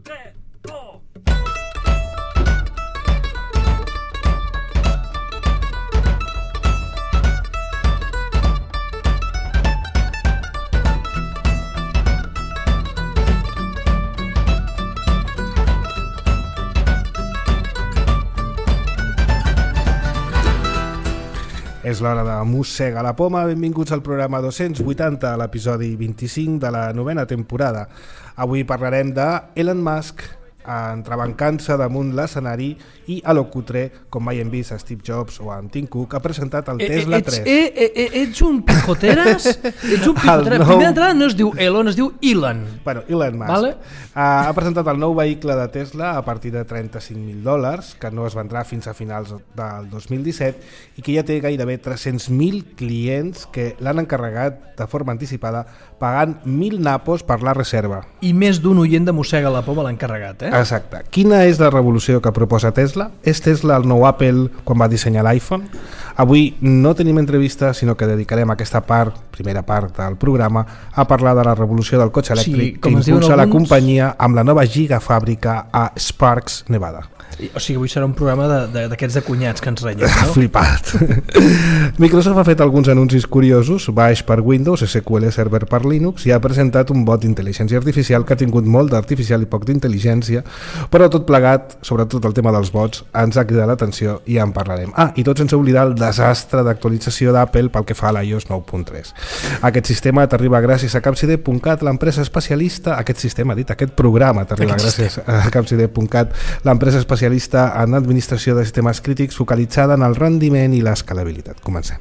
És l'hora de Mossega la Poma. Benvinguts al programa 280, a l'episodi 25 de la 9ª temporada. Avui parlarem de Elon Musk entrebancant-se damunt l'escenari i a l'Ocutre, com mai hem vist a Steve Jobs o a Tim Cook, ha presentat el Tesla 3. Ets un pijoteres? Ets un pijoteres. Primer d'entrada no es diu Elon, es diu Elon. Bueno, Elon Musk. Vale? Ha presentat el nou vehicle de Tesla a partir de $35.000, que no es vendrà fins a finals del 2017 i que ja té gairebé 300.000 clients que l'han encarregat de forma anticipada, pagant 1.000 napos per la reserva. I més d'un oient de Mossega la Poma l'ha encarregat, eh? Exacte. Quina és la revolució que proposa Tesla? És Tesla el nou Apple quan va dissenyar l'iPhone? Avui no tenim entrevista, sinó que dedicarem aquesta primera part del programa a parlar de la revolució del cotxe elèctric que impulsa la companyia amb la nova gigafàbrica a Sparks, Nevada. O sigui, avui serà un programa d'aquests de cunyats que ens renyen, no? Flipat. Microsoft ha fet alguns anuncis curiosos, Bash per Windows, SQL Server per Linux, i ha presentat un bot d'intel·ligència artificial que ha tingut molt d'artificial i poc d'intel·ligència, però tot plegat, sobretot el tema dels bots, ens ha cridat l'atenció i ja en parlarem. I tot sense oblidar el desastre d'actualització d'Apple pel que fa a l'iOS 9.3. Aquest sistema t'arriba gràcies a Capcide.cat, l'empresa especialista, aquest programa t'arriba gràcies a Capcide.cat, l'empresa especialista en administració de sistemes crítics focalitzada en el rendiment i l'escalabilitat. Comencem.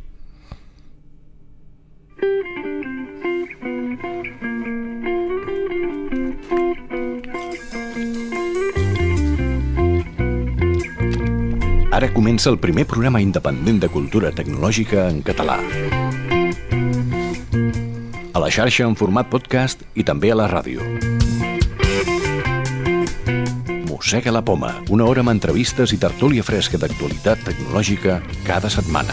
Ara comença el primer programa independent de cultura tecnològica en català. A la xarxa en format podcast i també a la ràdio. Mossega la Poma, una hora amb entrevistes i tertúlia fresca d'actualitat tecnològica cada setmana.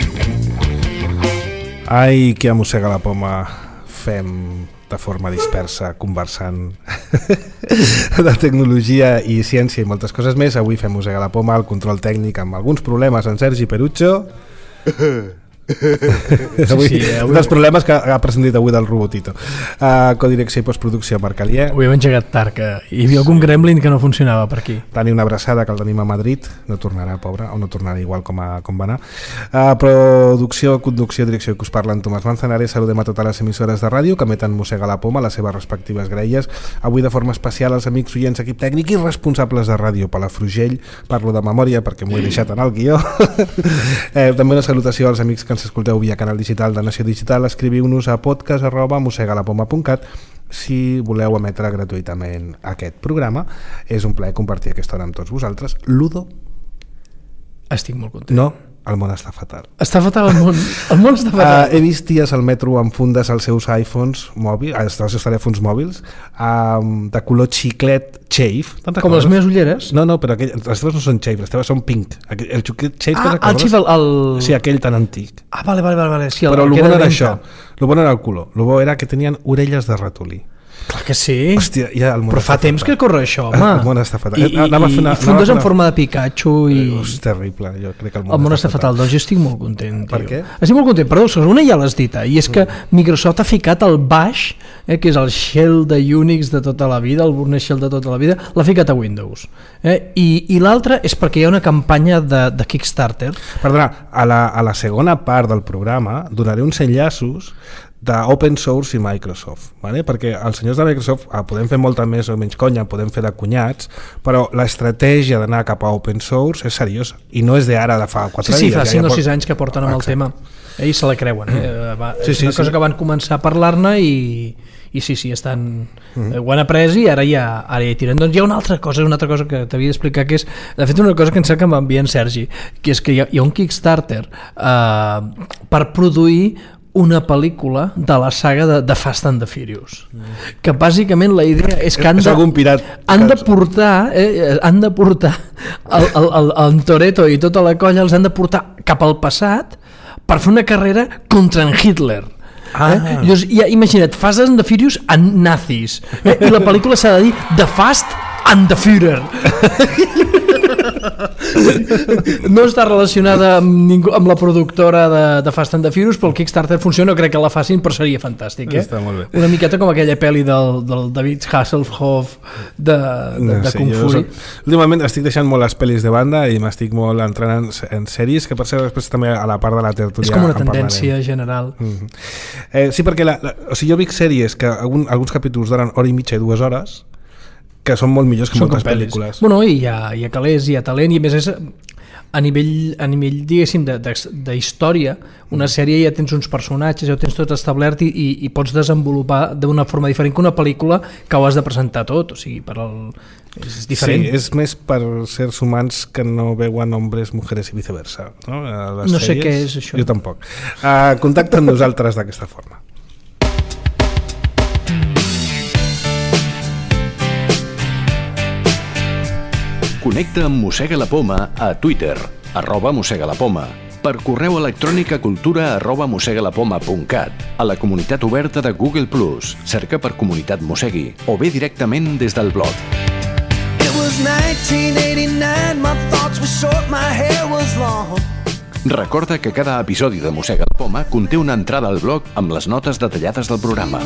Ai, que a Mossega la Poma fem de forma dispersa, conversant de tecnologia i ciència i moltes coses més. Avui fem Mossega la Poma, el control tècnic amb alguns problemes en Sergi Perucho. Avui, dels problemes que ha presentat avui del Robotito. Codirecció i postproducció Marc Alier. Avui hem engegat tard, que hi havia algun gremlin que no funcionava per aquí. Tani una abraçada, que el tenim a Madrid, no tornarà, pobre, o no tornarà igual com va anar. Producció, conducció, direcció que us parla en Tomàs Manzanares. Saludem a totes les emissores de ràdio que emeten Mossega la Poma a les seves respectives grelles. Avui de forma especial als amics oients, equip tècnic i responsables de ràdio Palafrugell. Parlo de memòria perquè m'ho he deixat en el guió. També una salutació als amics que ens escolteu via canal digital de Nació Digital. Escriviu-nos a podcast@mossegalapoma.cat si voleu emetre gratuïtament aquest programa. És un plaer compartir aquesta hora amb tots vosaltres. Ludo? Estic molt content. No, el món està fatal. Està fatal el món. El món està fatal. He vist dies al metro amb fundes als seus iPhones mòbils, als seus telèfons mòbils, de color xiclet Chafe. Com les meves ulleres? No, però les teves no són Chafe, les teves són Pink. El xiclet Chafe, el Chafe, sí, aquell tan antic. Vale. Sí, però el bo no era això, el bo no era el color, el bo era que tenien orelles de ratolí. Clar que sí. Hòstia, ja el món però fa temps que corre això, home. El món està fatal. I fundes en forma de Pikachu és terrible, jo crec que el món està fatal. Doncs jo estic molt content, tio. Per què? Estic molt content, perdó, una ja l'has dit, i és que Microsoft ha ficat el Bash, que és el shell de Unix de tota la vida, el Burner Shell de tota la vida, l'ha ficat a Windows. I l'altre és perquè hi ha una campanya de Kickstarter. Perdona, a la segona part del programa donaré uns enllaços d'open source i Microsoft, vale? Perquè els senyors de Microsoft podem fer molta més o menys conya, podem fer de cunyats, però l'estratègia d'anar cap a open source és seriosa i no és d'ara, de fa 4 dies. Sí, fa 5 o 6 anys que porten amb el tema. Ells se la creuen. És una cosa que van començar a parlar-ne i sí, estan, ho han après i ara ja hi tiren. Doncs hi ha una altra cosa que t'havia d'explicar, que és, de fet, una cosa que em sembla que m'envia en Sergi, que és que hi ha un Kickstarter per produir una pel·lícula de la saga de Fast and the Furious, que bàsicament la idea és que han de portar el Toretto i tota la colla, els han de portar cap al passat per fer una carrera contra en Hitler. Llavors, ja, imagina't, Fast and the Furious and nazis, i la pel·lícula s'ha de dir The Fast and the Führer. No està relacionada amb la productora de Fast and the Furious, però el Kickstarter funciona, crec que la facin, però seria fantàstic, Està molt bé. Una miqueta com aquella pel·li del David Hasselhoff de Kung Fury. Últimament estic deixant molt les pel·lis de banda i m'estic molt entrant en sèries, que per ser després també a la part de la tertúlia és com una tendència general. Sí, perquè o sigui, jo veig sèries que alguns capítols duren hora i mitja i 2 hores, que són molt millors que moltes pel·lícules. Bueno, i hi ha calés, hi ha talent, i a més és a nivell diguéssim, de història, una sèrie ja tens uns personatges, ja ho tens tot establert i pots desenvolupar d'una forma diferent que una pel·lícula que ho has de presentar tot, o sigui, és diferent. Sí, és més per sers humans que no veuen hombres, mujeres i viceversa. No sé què és això. Jo tampoc. Contacta amb nosaltres d'aquesta forma. Connecta amb Mossega la Poma a Twitter, @mossegalapoma, per correu electrònic a cultura@mossegalapoma.cat, a la comunitat oberta de Google+, cerca per Comunitat Mossegui, o bé directament des del blog. It was 1989, my thoughts were short, my hair was long. Recorda que cada episodi de Mossega la Poma conté una entrada al blog amb les notes detallades del programa.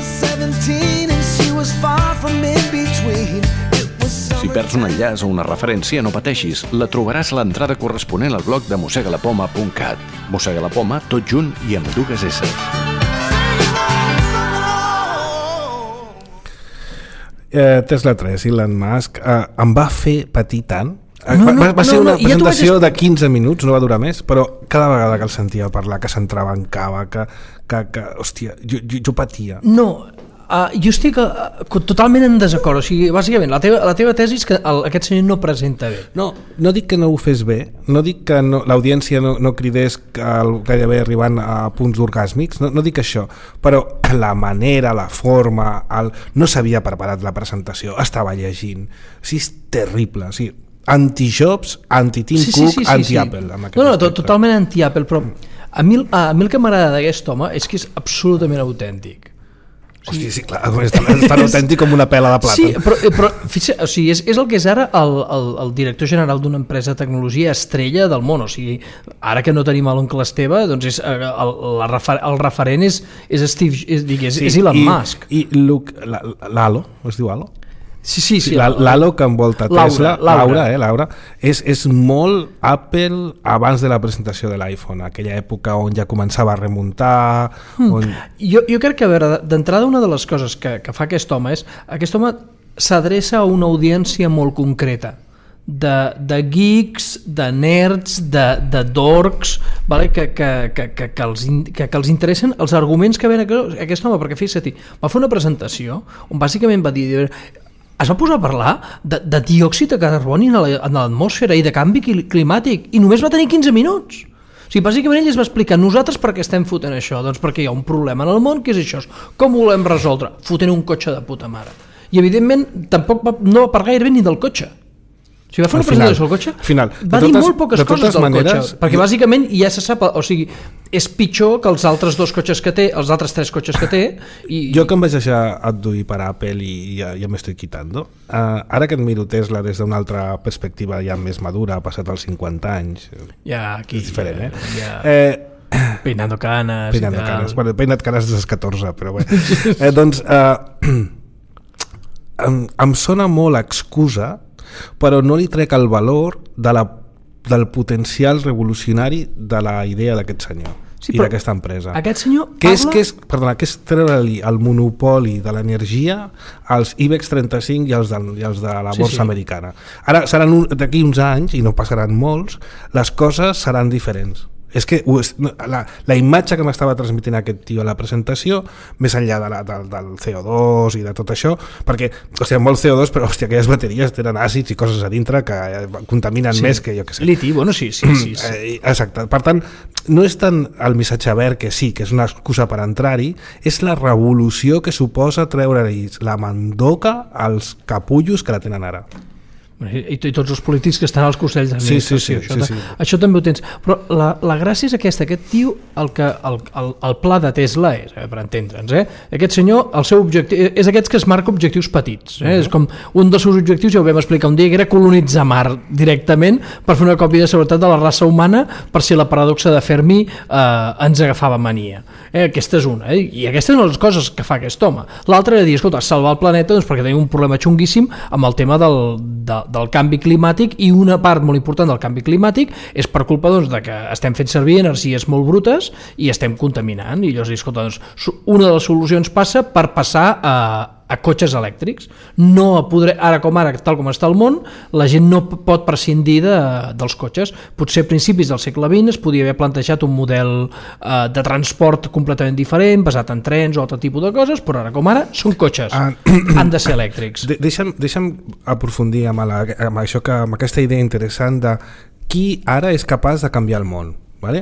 Si perds un enllaç o una referència, no pateixis, la trobaràs a l'entrada corresponent al blog de mossegalapoma.cat. Mossega la Poma, tot junt i amb 2 S. Tesla 3, Elon Musk, em va fer patir tant. Va ser una presentació de 15 minuts, no va durar més, però cada vegada que el sentia parlar, que s'entrava en cava, que hòstia, jo patia. No, jo estic totalment en desacord. O sigui, bàsicament, la teva tesi és que aquest senyor no presenta bé. No dic que no ho fes bé, no dic que l'audiència no cridés gairebé arribant a punts orgàsmics, no dic això, però la manera, la forma, no s'havia preparat la presentació, estava llegint. O sigui, és terrible, o sigui, anti-Jobs, anti-Tim Cook, anti-Apple. No, totalment anti-Apple, però a mi el que m'agrada d'aquest home és que és absolutament autèntic. Hòstia, sí, clar, és tan autèntic com una pela de plata. Sí, però o sigui, és el que és ara el director general d'una empresa de tecnologia estrella del món. O sigui, ara que no tenim l'oncle Esteve, doncs el referent és Elon Musk. I l'Halo, es diu Halo? Sí. L'Halo que envolta Tesla, Laura, és molt Apple abans de la presentació de l'iPhone, aquella època on ja començava a remuntar. Jo crec que, a veure, d'entrada una de les coses que fa aquest home és aquest home s'adreça a una audiència molt concreta de geeks, de nerds, de dorcs, vale? que els interessen els arguments que ven aquest home, perquè fixa't, va fer una presentació on bàsicament va dir, es va posar a parlar de diòxid de carboni en l'atmosfera i de canvi climàtic, i només va tenir 15 minuts. O sigui, bàsicament ell es va explicar, nosaltres per què estem fotent això? Doncs perquè hi ha un problema en el món, que és això. Com ho volem resoldre? Fotent un cotxe de puta mare. I evidentment tampoc no va parlar gairebé ni del cotxe. O sigui, va fer una presentació del cotxe, va dir molt poques coses del cotxe, perquè bàsicament ja se sap, o sigui, és pitjor que els altres 2 cotxes que té, els altres 3 cotxes que té. Jo que em vaig deixar adduir per Apple i ja m'estic quitando, ara que et miro Tesla des d'una altra perspectiva ja més madura, ha passat els 50 anys, és diferent, peinando canes i tal. Bueno, he peinat canes des dels 14, però bé. Doncs em sona molt excusa, però no li trec el valor del potencial revolucionari de la idea d'aquest senyor i d'aquesta empresa. Aquest senyor que és treure-li el monopoli de l'energia als IBEX 35 i als de la borsa americana. Ara, d'aquí uns anys, i no passaran molts, les coses seran diferents. És que la imatge que m'estava transmitint aquest tio a la presentació, més enllà del CO2 i de tot això, perquè, hòstia, molt CO2, però hòstia, aquelles bateries tenen àcids i coses a dintre que contaminen més que jo que sé. Liti, bueno, sí. Exacte. Per tant, no és tant el missatge verd, que sí, que és una excusa per entrar-hi, és la revolució que suposa treure-hi la mandoca als capullos que la tenen ara. I tots els polítics que estan als consells d'administració. Això també ho tens. Però la gràcia és aquesta, aquest tio, el pla de Tesla és, per entendre'ns, aquest senyor, el seu objectiu, és aquests que es marca objectius petits. És com un dels seus objectius, ja ho vam explicar un dia, que era colonitzar Mart directament per fer una còpia de seguretat de la raça humana per si la paradoxa de Fermi ens agafava mania. Aquesta és una, i aquesta és una de les coses que fa aquest home. L'altra era dir, escolta, salvar el planeta doncs perquè tenim un problema xunguíssim amb el tema del canvi climàtic, i una part molt important del canvi climàtic és per culpa doncs, de que estem fent servir energies molt brutes i estem contaminant, i llavors escolta, doncs, una de les solucions passa per passar a cotxes elèctrics. No podré, ara com ara, tal com està el món, la gent no pot prescindir dels cotxes. Potser a principis del segle XX es podia haver plantejat un model de transport completament diferent, basat en trens o altre tipus de coses, però ara com ara són cotxes, han de ser elèctrics. Deixa'm aprofundir amb això, amb aquesta idea interessant de qui ara és capaç de canviar el món, ¿vale?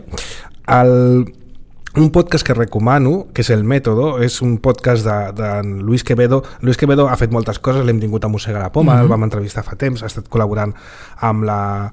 Un podcast que recomano, que és El Método, és un podcast de Luis Quevedo. Luis Quevedo ha fet moltes coses, l'hem tingut a Mossegar la Poma, el vam entrevistar fa temps, ha estat col·laborant amb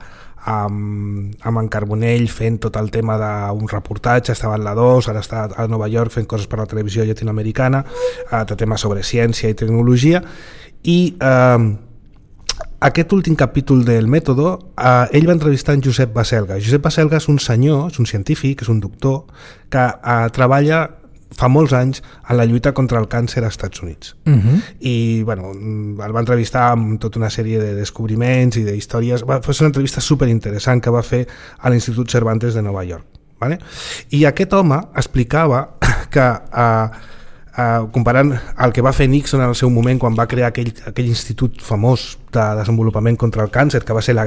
en Carbonell fent tot el tema d'un reportatge, estava en la 2, ara està a Nova York fent coses per la televisió llatinoamericana, de temes sobre ciència i tecnologia, i aquest últim capítol del Método, ell va entrevistar en Josep Baselga. Josep Baselga és un senyor, és un científic, és un doctor, que treballa fa molts anys en la lluita contra el càncer als Estats Units. I bueno, el va entrevistar amb tota una sèrie de descobriments i d'històries. Va fer una entrevista superinteressant que va fer a l'Institut Cervantes de Nova York. ¿Vale? I aquest home explicava que comparant el que va fer Nixon en el seu moment quan va crear aquell institut famós de desenvolupament contra el càncer, que va ser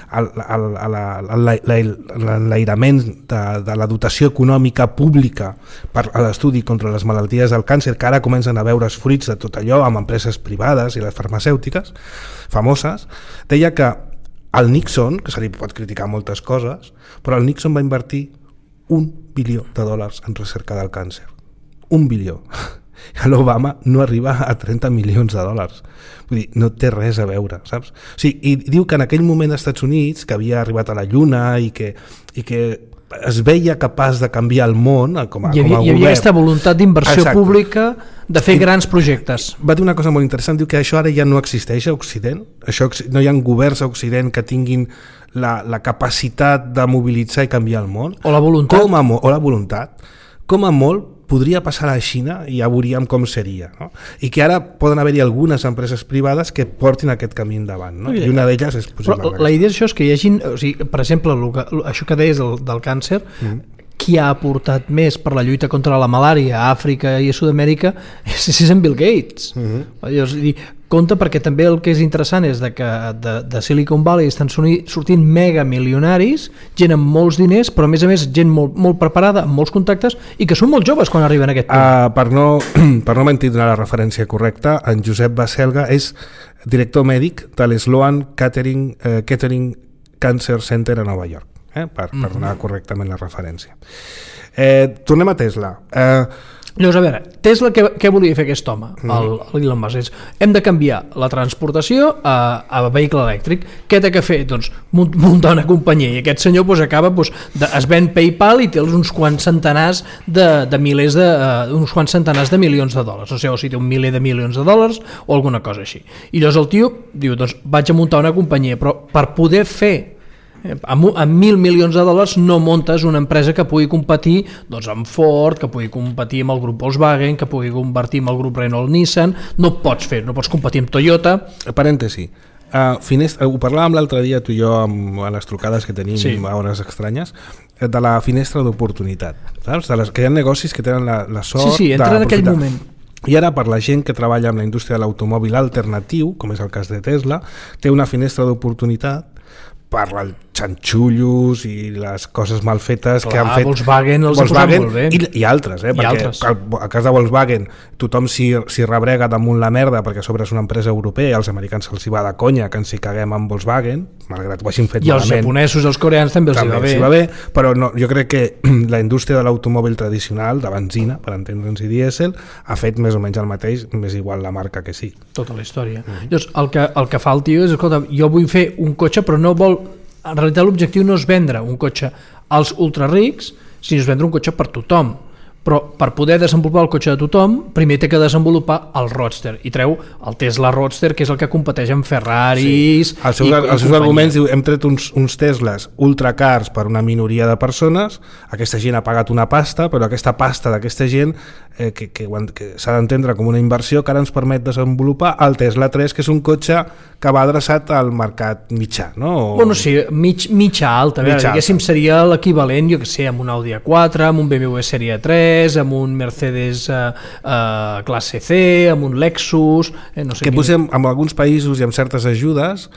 l'enlairament de la dotació econòmica pública per a l'estudi contra les malalties del càncer, que ara comencen a veure els fruits de tot allò amb empreses privades i les farmacèutiques famoses. Deia que el Nixon, que se li pot criticar moltes coses, però el Nixon va invertir $1 bilió en recerca del càncer. $1 bilió. L'Obama no arriba a $30 milions. Vull dir, no té res a veure, saps? O sigui, i diu que en aquell moment als Estats Units, que havia arribat a la Lluna i que es veia capaç de canviar el món com a govern. Hi havia aquesta voluntat d'inversió pública de fer grans projectes. Va dir una cosa molt interessant, diu que això ara ja no existeix a Occident, no hi ha governs a Occident que tinguin la capacitat de mobilitzar i canviar el món. O la voluntat. O la voluntat. Com a molt podria passar a la Xina i ja veuríem com seria, no? I que ara poden haver-hi algunes empreses privades que portin aquest camí endavant, no? I una d'elles és possible. La idea és que hi hagi, o sigui, per exemple, això que deies del càncer, qui ha aportat més per la lluita contra la malària a Àfrica i a Sud-amèrica és en Bill Gates. És a dir, compte, perquè també el que és interessant és que de Silicon Valley estan sortint mega milionaris, gent amb molts diners, però a més gent molt preparada, amb molts contactes, i que són molt joves quan arriben a aquest punt. Per no mentir-ne la referència correcta, en Josep Baselga és director mèdic de l'Sloan Kettering Cancer Center a Nova York, per donar correctament la referència. Tornem a Tesla. Llavors, a veure, Tesla què volia fer aquest home, l'Elon Musk? Hem de canviar la transportació a vehicle elèctric. Què té que fer? Doncs muntar una companyia, i aquest senyor acaba, es ven PayPal i té uns quants centenars de milers uns quants centenars de milions de dòlars, o sigui, té $1 miler de milions de dòlars o alguna cosa així. I llavors el tio diu, doncs vaig a muntar una companyia, però per poder fer amb $1.000 milions no montes una empresa que pugui competir amb Ford, que pugui competir amb el grup Volkswagen, que pugui competir amb el grup Renault-Nissan. No pots competir amb Toyota. Parèntesi, ho parlàvem l'altre dia tu i jo a les trucades que tenim a hores estranyes, de la finestra d'oportunitat, saps? Que hi ha negocis que tenen la sort entra en aquell moment. I ara, per la gent que treballa amb la indústria de l'automòbil alternatiu, com és el cas de Tesla, té una finestra d'oportunitat per el xanxullos i les coses mal fetes que han fet Volkswagen els ha posat molt bé i altres, perquè al cas de Volkswagen tothom s'hi rebrega damunt la merda perquè a sobre és una empresa europea i als americans se'ls hi va de conya que ens hi caguem amb Volkswagen, malgrat ho hagin fet i els japonesos i els coreans també els hi va bé, però no, jo crec que la indústria de l'automòbil tradicional de benzina, per entendre'ns, i dièsel ha fet més o menys el mateix, més igual la marca que sí. Tota la història. Llavors, el que fa el tio és, escolta, jo vull fer un cotxe però no vol. En realitat l'objectiu no és vendre un cotxe als ultrarics, sinó és vendre un cotxe per tothom. Però per poder desenvolupar el cotxe de tothom, primer té que desenvolupar el Roadster, i treu el Tesla Roadster, que és el que competeix amb Ferraris. Sí. Els seus arguments diu, hem tret uns Teslas ultracars per una minoria de persones, aquesta gent ha pagat una pasta, però aquesta pasta d'aquesta gent que s'ha d'entendre com una inversió que ara ens permet desenvolupar el Tesla 3, que és un cotxe que va adreçat al mercat mitjà, no? Bueno, sí, mitjà alta, diguéssim, seria l'equivalent, jo que sé, amb un Audi A4, amb un BMW Serie 3, amb un Mercedes classe C, amb un Lexus, no sé que posem en alguns països i amb certes ajudes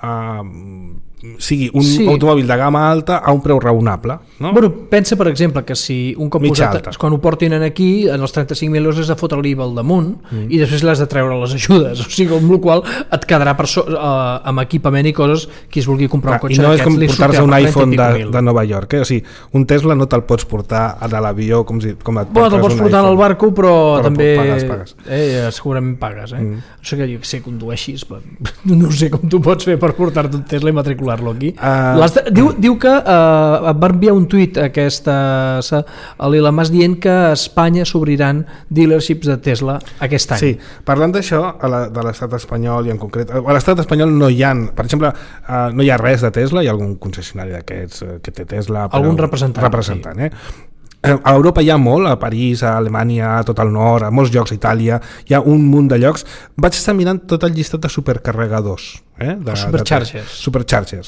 sigui un automòbil de gamma alta a un preu raonable, no? Bueno, pensa per exemple que si un cop quan ho portin aquí, en els 35.000 euros has de fotre l'IVA al damunt i després l'has de treure les ajudes, o sigui, amb la qual et quedarà amb equipament i coses qui es vulgui comprar un cotxe i no és com portar-se un iPhone de Nova York, o sigui, un Tesla no te'l pots portar a l'avió com et portes te'l pots portar al barco, però també pagues. Segurament pagues, no sé que jo sé condueixis, no sé com tu pots fer per portar-te un Tesla i matricular-lo aquí. Diu que va enviar un tuit a l'Elon Musk dient que a Espanya s'obriran dealerships de Tesla aquest any. Sí, parlant d'això, de l'estat espanyol i en concret, a l'estat espanyol no hi ha, per exemple, no hi ha res de Tesla, hi ha algun concessionari d'aquests que té Tesla, algun representant sí. A Europa hi ha molt, a París, a Alemanya, a tot el nord, a molts llocs, a Itàlia, hi ha un munt de llocs. Vaig estar mirant tot el llistat de supercarregadors. Superchargers.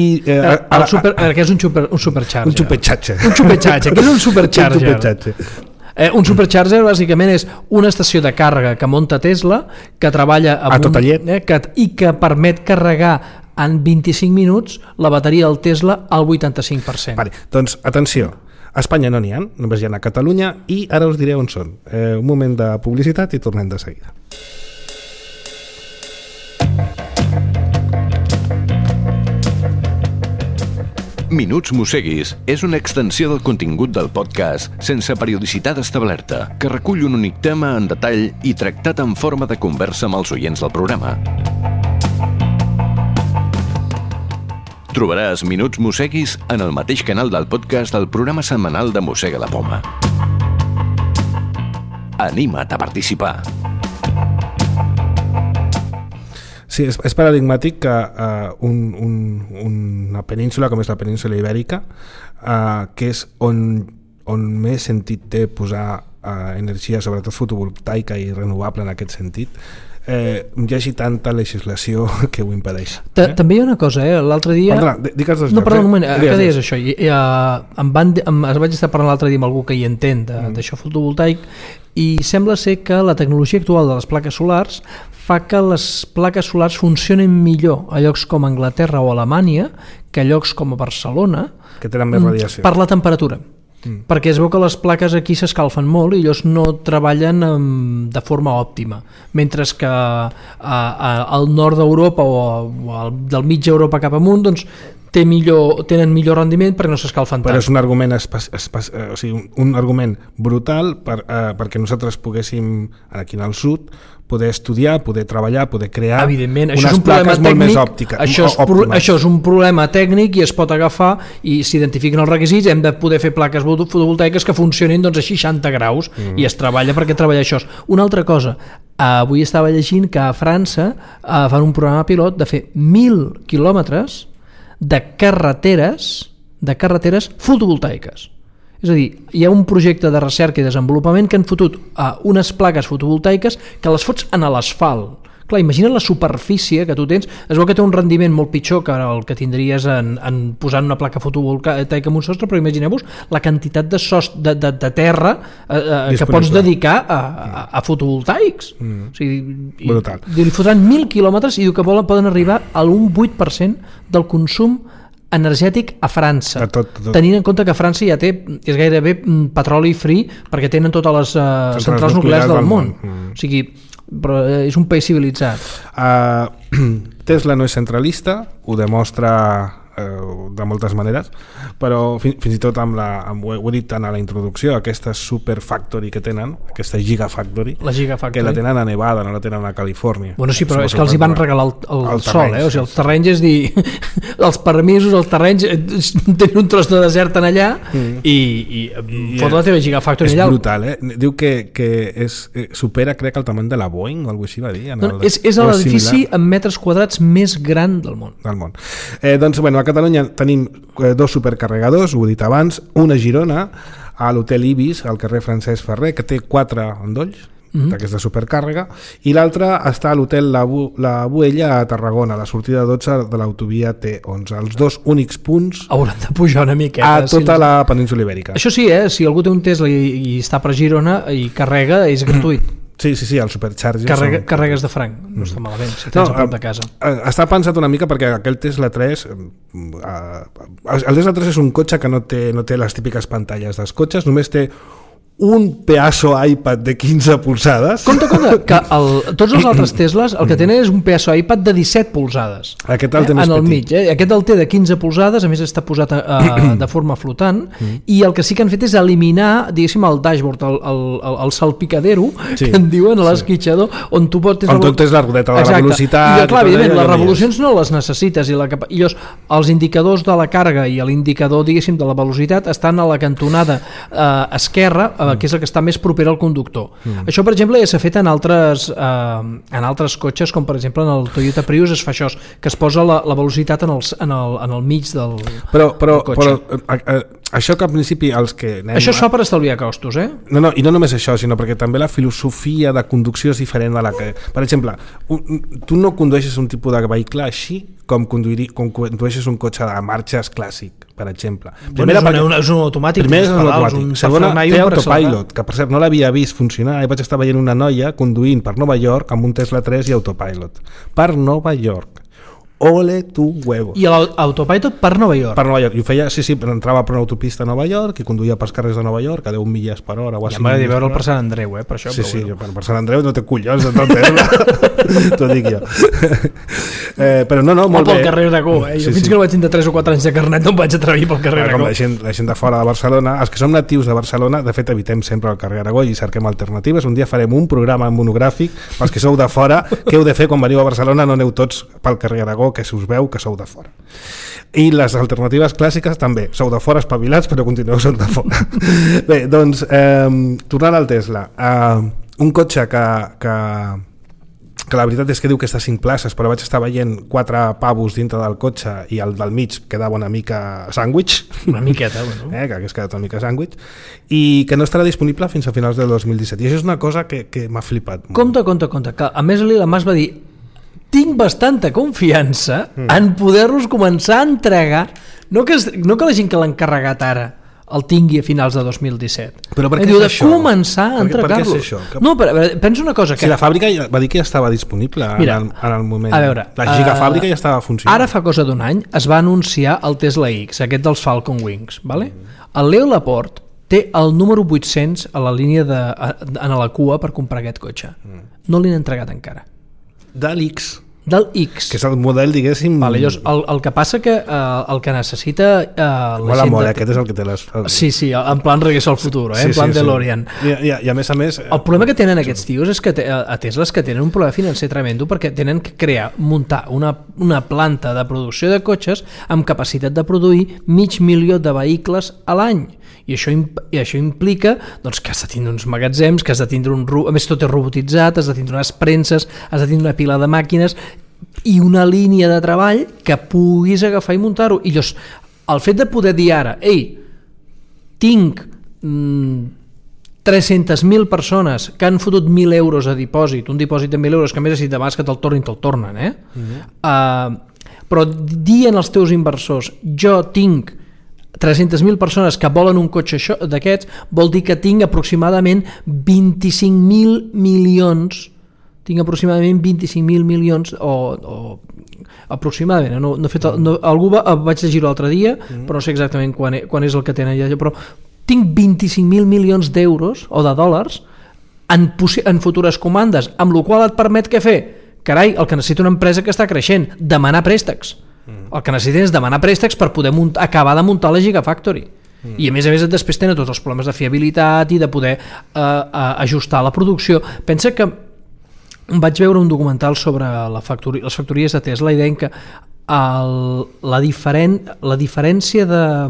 Què és un supercharger? Un supercharger. Què és un supercharger? Un supercharger bàsicament és una estació de càrrega que munta Tesla, que treballa a tota llet i que permet carregar en 25 minuts la bateria del Tesla al 85%. Vale, doncs atenció, a Espanya no n'hi ha, només hi ha a Catalunya, i ara us diré on són. Un moment de publicitat i tornem de seguida. Minuts Mosseguis és una extensió del contingut del podcast sense periodicitat establerta, que recull un únic tema en detall i tractat en forma de conversa amb els oients del programa. Trobaràs Minuts Mosseguis en el mateix canal del podcast del programa setmanal de Mossega la Poma. Anima't a participar. Sí, és paradigmàtic que una península com és la península Ibèrica, que és on més sentit té posar energia, sobretot fotovoltaica i renovable en aquest sentit, hi hagi tanta legislació que ho impedeix. També hi ha una cosa, l'altre dia... Perdona, digues dos llocs. No, perdona, un moment, què deies això? Vaig estar parlant l'altre dia amb algú que hi entén d'això fotovoltaic, i sembla ser que la tecnologia actual de les plaques solars fa que les plaques solars funcionen millor a llocs com Anglaterra o Alemanya que a llocs com a Barcelona, que tenen més radiació, per la temperatura. Perquè es veu que les plaques aquí s'escalfen molt i ells no treballen de forma òptima, mentre que al nord d'Europa o del mig d'Europa cap amunt doncs tenen millor rendiment perquè no s'escalfen tant. Però és un argument un argument brutal perquè nosaltres poguéssim aquí al sud poder estudiar, poder treballar, poder crear unes plaques molt més òptiques. Això és un problema tècnic i es pot agafar i s'identifiquen els requisits, hem de poder fer plaques fotovoltaiques que funcionin a 60 graus i es treballa perquè treballa això. Una altra cosa, avui estava llegint que a França fan un programa pilot de fer 1.000 quilòmetres de carreteres fotovoltaiques. És a dir, hi ha un projecte de recerca i desenvolupament que han fotut unes plaques fotovoltaiques que les fots en l'asfalt, Clar, imagina la superfície que tu tens, es veu que té un rendiment molt pitjor que el que tindries en posant una placa fotovoltaica amb un sostre, però imagineu-vos la quantitat de terra que pots dedicar a fotovoltaics. O sigui, brutal. Li fotran 1.000 quilòmetres i diu que poden arribar a un 8% del consum energètic a França, tot. tenint en compte que França ja és gairebé petroli free perquè tenen totes les centrals nuclears del món. O sigui, però és un país civilitzat. Tesla no és centralista, ho demostra de moltes maneres, però fins i tot ho he dit tant a la introducció, aquesta Superfactory que tenen, aquesta Gigafactory, que la tenen a Nevada, no la tenen a Califòrnia. Bueno, sí, però és que els hi van regalar el sol, o sigui, els terrenys és dir, els permisos, els terrenys tenen un tros de desert en allà i fot la teva Gigafactory allà. És brutal, diu que supera, crec, el tamany de la Boeing o alguna cosa així va dir. És l'edifici en metres quadrats més gran del món. Doncs, bueno, a Catalunya tenim 2 supercarregadors, ho he dit abans, un a Girona, a l'hotel Ibis, al carrer Francesc Ferrer, que té 4 endolls d'aquesta supercàrrega, i l'altre està a l'hotel La Buella a Tarragona, a la sortida 12 de l'autovia T11. Els 2 únics punts hauran de pujar una miqueta a tota la península Ibèrica. Això sí, si algú té un Tesla i està per Girona i carrega, és gratuït. Sí, el Supercharger. Carregues de franc, no està malament, si tens a prop de casa. Està pensat una mica perquè aquell Tesla 3, el Tesla 3 és un cotxe que no té les típiques pantalles dels cotxes, només té un pedaço iPad de 15 polzades. Compte, que tots els altres Teslas el que tenen és un pedaço iPad de 17 polzades. Aquest el té més petit. Mig. Aquest el té de 15 polzades, a més està posat de forma flotant, i el que sí que han fet és eliminar, diguéssim, el dashboard, el salpicadero, que en diuen a l'esquitxador, on tu pots... On tu tens la rodeta de la velocitat... I clar, evidentment, les revolucions no les necessites, i els indicadors de la càrrega i l'indicador, diguéssim, de la velocitat estan a la cantonada esquerra, que és el que està més proper al conductor. Això, per exemple, ja s'ha fet en altres cotxes, com per exemple en el Toyota Prius es fa això, que es posa la velocitat en el mig del cotxe. Però això que al principi els que... Això es fa per estalviar costos, No, i no només això, sinó perquè també la filosofia de conducció és diferent de la que... Per exemple, tu no condueixes un tipus de vehicle així com condueixes un cotxe de marxes clàssic, per exemple. És un automàtic. Primer és un automàtic. Segona, té autopilot, que per cert no l'havia vist funcionar, i vaig estar veient una noia conduint per Nova York amb un Tesla 3 i autopilot. Per Nova York. Ole tu huevo. I l'autopilot per Nova York? Per Nova York. I ho feia, sí, entrava per una autopista a Nova York i conduïa pels carrers de Nova York a 10 milles per hora. Ja m'agradaria veure el per Sant Andreu, per això. Sí, per Sant Andreu no té collons de tot Tesla. T'ho dic jo. Però no, molt bé. Pel carrer Aragó, Jo fins que no vaig tindre 3 o 4 anys de carnet no em vaig atrevir pel carrer Aragó. La gent de fora de Barcelona, els que som natius de Barcelona, de fet evitem sempre el carrer Aragó i cerquem alternatives. Un dia farem un programa monogràfic pels que sou de fora, què heu de fer quan veniu a Barcelona, no aneu tots pel carrer Aragó, que si us veu que sou de fora. I les alternatives clàssiques també, sou de fora espavilats però continueu sent de fora. Bé, doncs tornant al Tesla, un cotxe que la veritat és que diu que està a 5 places, però vaig estar veient 4 pavos dintre del cotxe i el del mig quedava una mica sàndwich, una miqueta, bueno. Que hagués quedat una mica sàndwich, i que no estarà disponible fins a finals del 2017, i això és una cosa que m'ha flipat molt. Compte, que a més l'Elon Musk va dir: tinc bastanta confiança en poder-los començar a entregar, no que la gent que l'ha encarregat ara el tingui a finals de 2017. Però per què és això? Començar a entregar-los. Per què és això? No, pensa una cosa. Si la fàbrica va dir que ja estava disponible en el moment. A veure, la gigafàbrica ja estava funcionant. Ara fa cosa d'un any es va anunciar el Tesla X, aquest dels Falcon Wings, ¿vale? El Leo Laporte té el número 800 a la línia en la cua per comprar aquest cotxe. No l'han entregat encara. Del X. Que és el model, diguéssim... Vale, el que passa que el que necessita... Molt, aquest és el que té les... Sí, en plan Regreso al futuro, en plan DeLorean. I a més a més... El problema que tenen aquests tios és que a Tesla és que tenen un problema financer tremendo perquè tenen que muntar una planta de producció de cotxes amb capacitat de produir 500.000 de vehicles a l'any. I això implica doncs, que has de tindre uns magatzems, que has de tindre a més tot és robotitzat, has de tindre unes premses, has de tindre una pila de màquines i una línia de treball que puguis agafar i muntar-ho. I llavors, el fet de poder dir ara, tinc 300.000 persones que han fotut 1.000 euros a dipòsit, un dipòsit de 1.000 euros que a més si demà que te'l tornen, però dir als teus inversors jo tinc 300.000 persones que volen un cotxe d'aquests, vol dir que tinc aproximadament 25.000 milions o aproximadament, no he fet algú vaig llegir l'altre dia, però no sé exactament quan és el que tenen allà, però tinc 25.000 milions d'euros o de dòlars en futures comandes, amb la qual et permet què fer? Carai, el que necessita una empresa que està creixent, demanar préstecs. El que necessita és demanar préstecs per poder acabar de muntar la Gigafactory. I a més després tenen tots els problemes de fiabilitat i de poder ajustar la producció. Pensa que vaig veure un documental sobre les factories de Tesla i deien que la diferència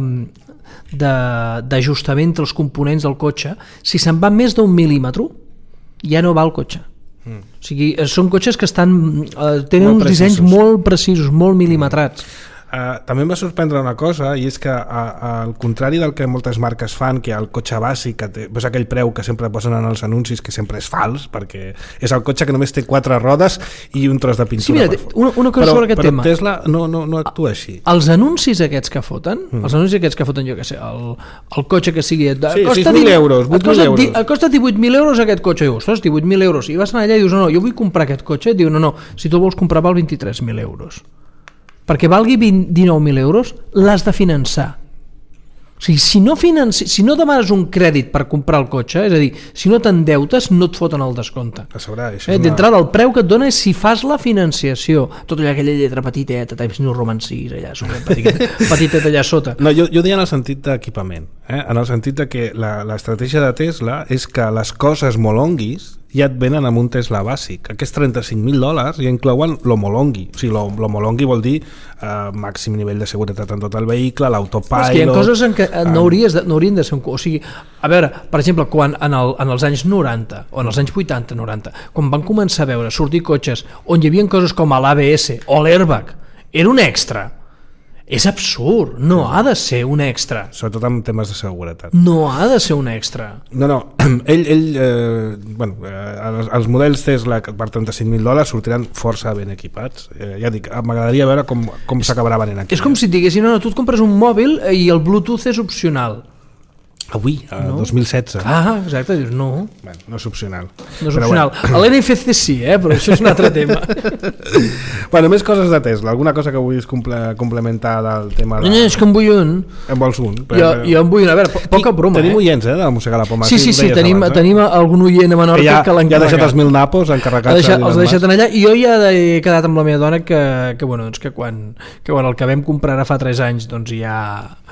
d'ajustament entre els components del cotxe, si se'n va més d'un mil·límetre, ja no va el cotxe. O sigui, són cotxes que tenen uns dissenys molt precisos, molt mil·limetrats. També em va sorprendre una cosa, i és que al contrari del que moltes marques fan, que el cotxe bàsic és aquell preu que sempre posen en els anuncis, que sempre és fals, perquè és el cotxe que només té 4 rodes i un tros de pintura. Sí, mira, una cosa sobre aquest tema. Però Tesla no actua així. Els anuncis aquests que foten, jo què sé, el cotxe que sigui... Sí, 6.000 euros, 8.000 euros. Costa 18.000 euros aquest cotxe, i dius, 18.000 euros, i vas anar allà i dius, no, jo vull comprar aquest cotxe, i diu, no, si tu el vols comprar val 23.000 euros. Perquè valgui 19.000 euros, l'has de finançar. O sigui, si no demanes un crèdit per comprar el cotxe, és a dir, si no t'endeutes, no et foten el descompte. D'entrada, el preu que et dona és si fas la financiació. Tota aquella lletra petiteta, no romancís, allà, petiteta allà sota. No, jo deia en el sentit d'equipament, en el sentit de que l'estratègia de Tesla és que les coses molonguis ja et venen amb un Tesla bàsic. Aquests $35.000 ja inclouen l'homolongui. O sigui, l'homolongui vol dir màxim nivell de seguretat en tot el vehicle, l'autopilot... És que hi ha coses en què no haurien de ser un... O sigui, a veure, per exemple, quan en els anys 90 o en els anys 80-90, quan van començar a veure sortir cotxes on hi havia coses com l'ABS o l'airbag, era un extra. És absurd, no ha de ser un extra. Sobretot en temes de seguretat. No ha de ser un extra. No, els models Tesla per $35.000 sortiran força ben equipats. Ja dic, m'agradaria veure com s'acabarà venent aquí. És com si et diguessin, no, tu et compres un mòbil i el Bluetooth és opcional. Avui, no? 2016. Exacte, dius, no. Bueno, no és opcional. No és opcional. A l'NFC sí, però això és un altre tema. Bueno, més coses de Tesla. Alguna cosa que vulguis complementar del tema de... No, és que en vull un. En vols un? Jo en vull un. A veure, poca broma. Tenim oients, de mossegar la poma. Sí, tenim algun oient a Menorca que l'ha encarregat. Ja ha deixat els 1.000 napos encarregats. Els ha deixat en allà i jo ja he quedat amb la meva dona que quan el que vam comprar ara fa 3 anys doncs ja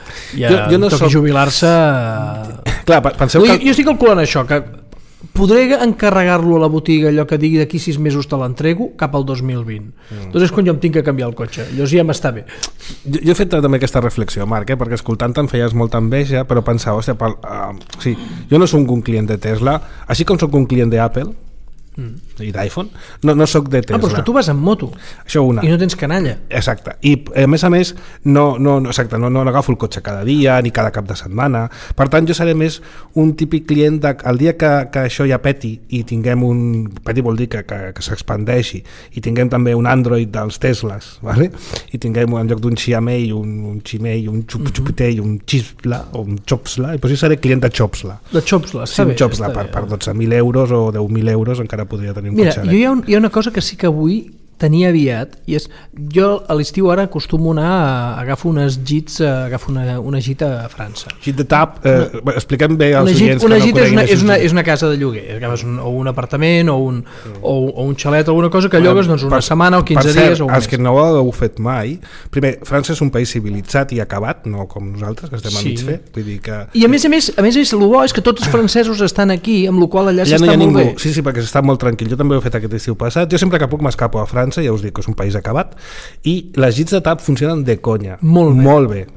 toqui jubilar-se. Clar, penseu que... Jo estic calculant això, que podré encarregar-lo a la botiga, allò que digui d'aquí 6 mesos te l'entrego, cap al 2020. Doncs és quan jo em tinc que canviar el cotxe. Llavors ja m'està bé. Jo he fet també aquesta reflexió, Marc, perquè escoltant-te'n feies molta enveja, però pensava, sí, jo no soc un client de Tesla, així com soc un client d'Apple i d'iPhone, no soc de Tesla. Però és que tu vas en moto. Això una. I no tens canalla. Exacte. I a més no agafo el cotxe cada dia ni cada cap de setmana. Per tant, jo seré més un típic client el dia que això ja peti i tinguem peti vol dir que s'expandeixi i tinguem també un Android dels Teslas, ¿vale? I tinguem en lloc d'un Xiaomi un Ximei, un Xupitei, un Xipla o un Chopsla, i doncs seré client de Chopsla. De Chopsla, sí, un Chopsla per 12.000 euros o 10.000 euros encara podria tenir un cotxe. Mira, hi ha una cosa que sí que vull tenir aviat, i és, jo a l'estiu ara acostumo a anar, agafo unes gits, agafo una gita a França. Git de tap, expliquem bé als oients que no coneguin. És una casa de lloguer, agafes o un apartament o un xalet o alguna cosa que llogues una setmana o 15 dies o un mes. Els que no ho heu fet mai, primer, França és un país civilitzat i acabat, no com nosaltres, que estem a mig fer. Vull dir que... I a més, el bo és que tots els francesos estan aquí, amb la qual allà s'està molt bé. Sí, perquè s'està molt tranquil. Jo també ho he fet aquest estiu passat. Jo sempre que puc m'escapo a França, ja us dic que és un país acabat, i les gits de tap funcionen de conya. Molt bé.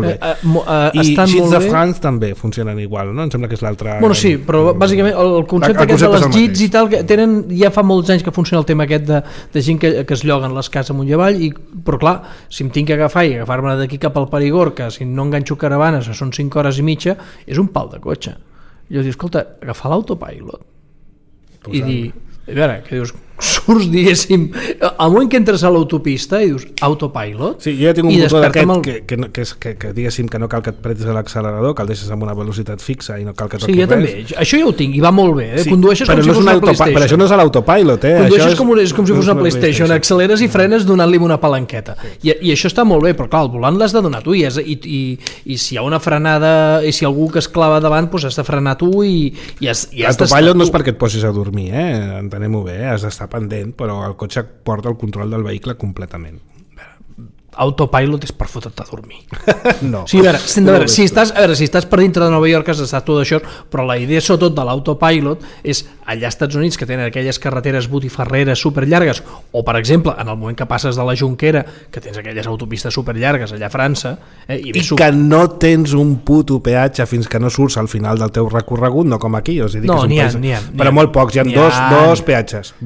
I gits de France també funcionen igual, no? Em sembla que és l'altre... Bueno, sí, però bàsicament el concepte aquest de les gits i tal, que tenen, ja fa molts anys que funciona el tema aquest de gent que es lloguen les cases amunt i avall, però clar, si em tinc que agafar-me d'aquí cap al Perigord, que si no enganxo caravanes són 5 hores i mitja, és un pal de cotxe. I jo dic, escolta, agafar l'autopilot i dir, a veure, que dius, surts, diguéssim, al moment que entres a l'autopista i dius autopilot, sí, jo ja tinc un botó d'aquest el... que diguéssim que no cal que et pretis l'accelerador, que el deixes amb una velocitat fixa i no cal que toquis res. Sí, jo també, això ja ho tinc i va molt bé, sí, condueixes com si fos una PlayStation. Però això no és a l'autopilot, condueixes com si fos una PlayStation, acceleres i frenes donant-li una palanqueta, i això està molt bé, però clar, el volant l'has de donar tu i si hi ha una frenada i si algú que es clava davant, doncs has de frenar tu i has l'autopilot no és perquè et posis a dormir, entenem-ho bé, has d'estar pendent, però el cotxe porta el control del vehicle completament. Autopilot és per fotre't a dormir. No. Sí, a veure, si estàs per dintre de Nova York has d'estar tot això, però la idea sobretot de l'autopilot és allà als Estats Units, que tenen aquelles carreteres botifarreres superllargues, o per exemple en el moment que passes de la Jonquera, que tens aquelles autopistes superllargues allà a França, i que no tens un puto peatge fins que no surts al final del teu recorregut, no com aquí, us he dit no, que és un país, però molt pocs, hi ha dos peatges,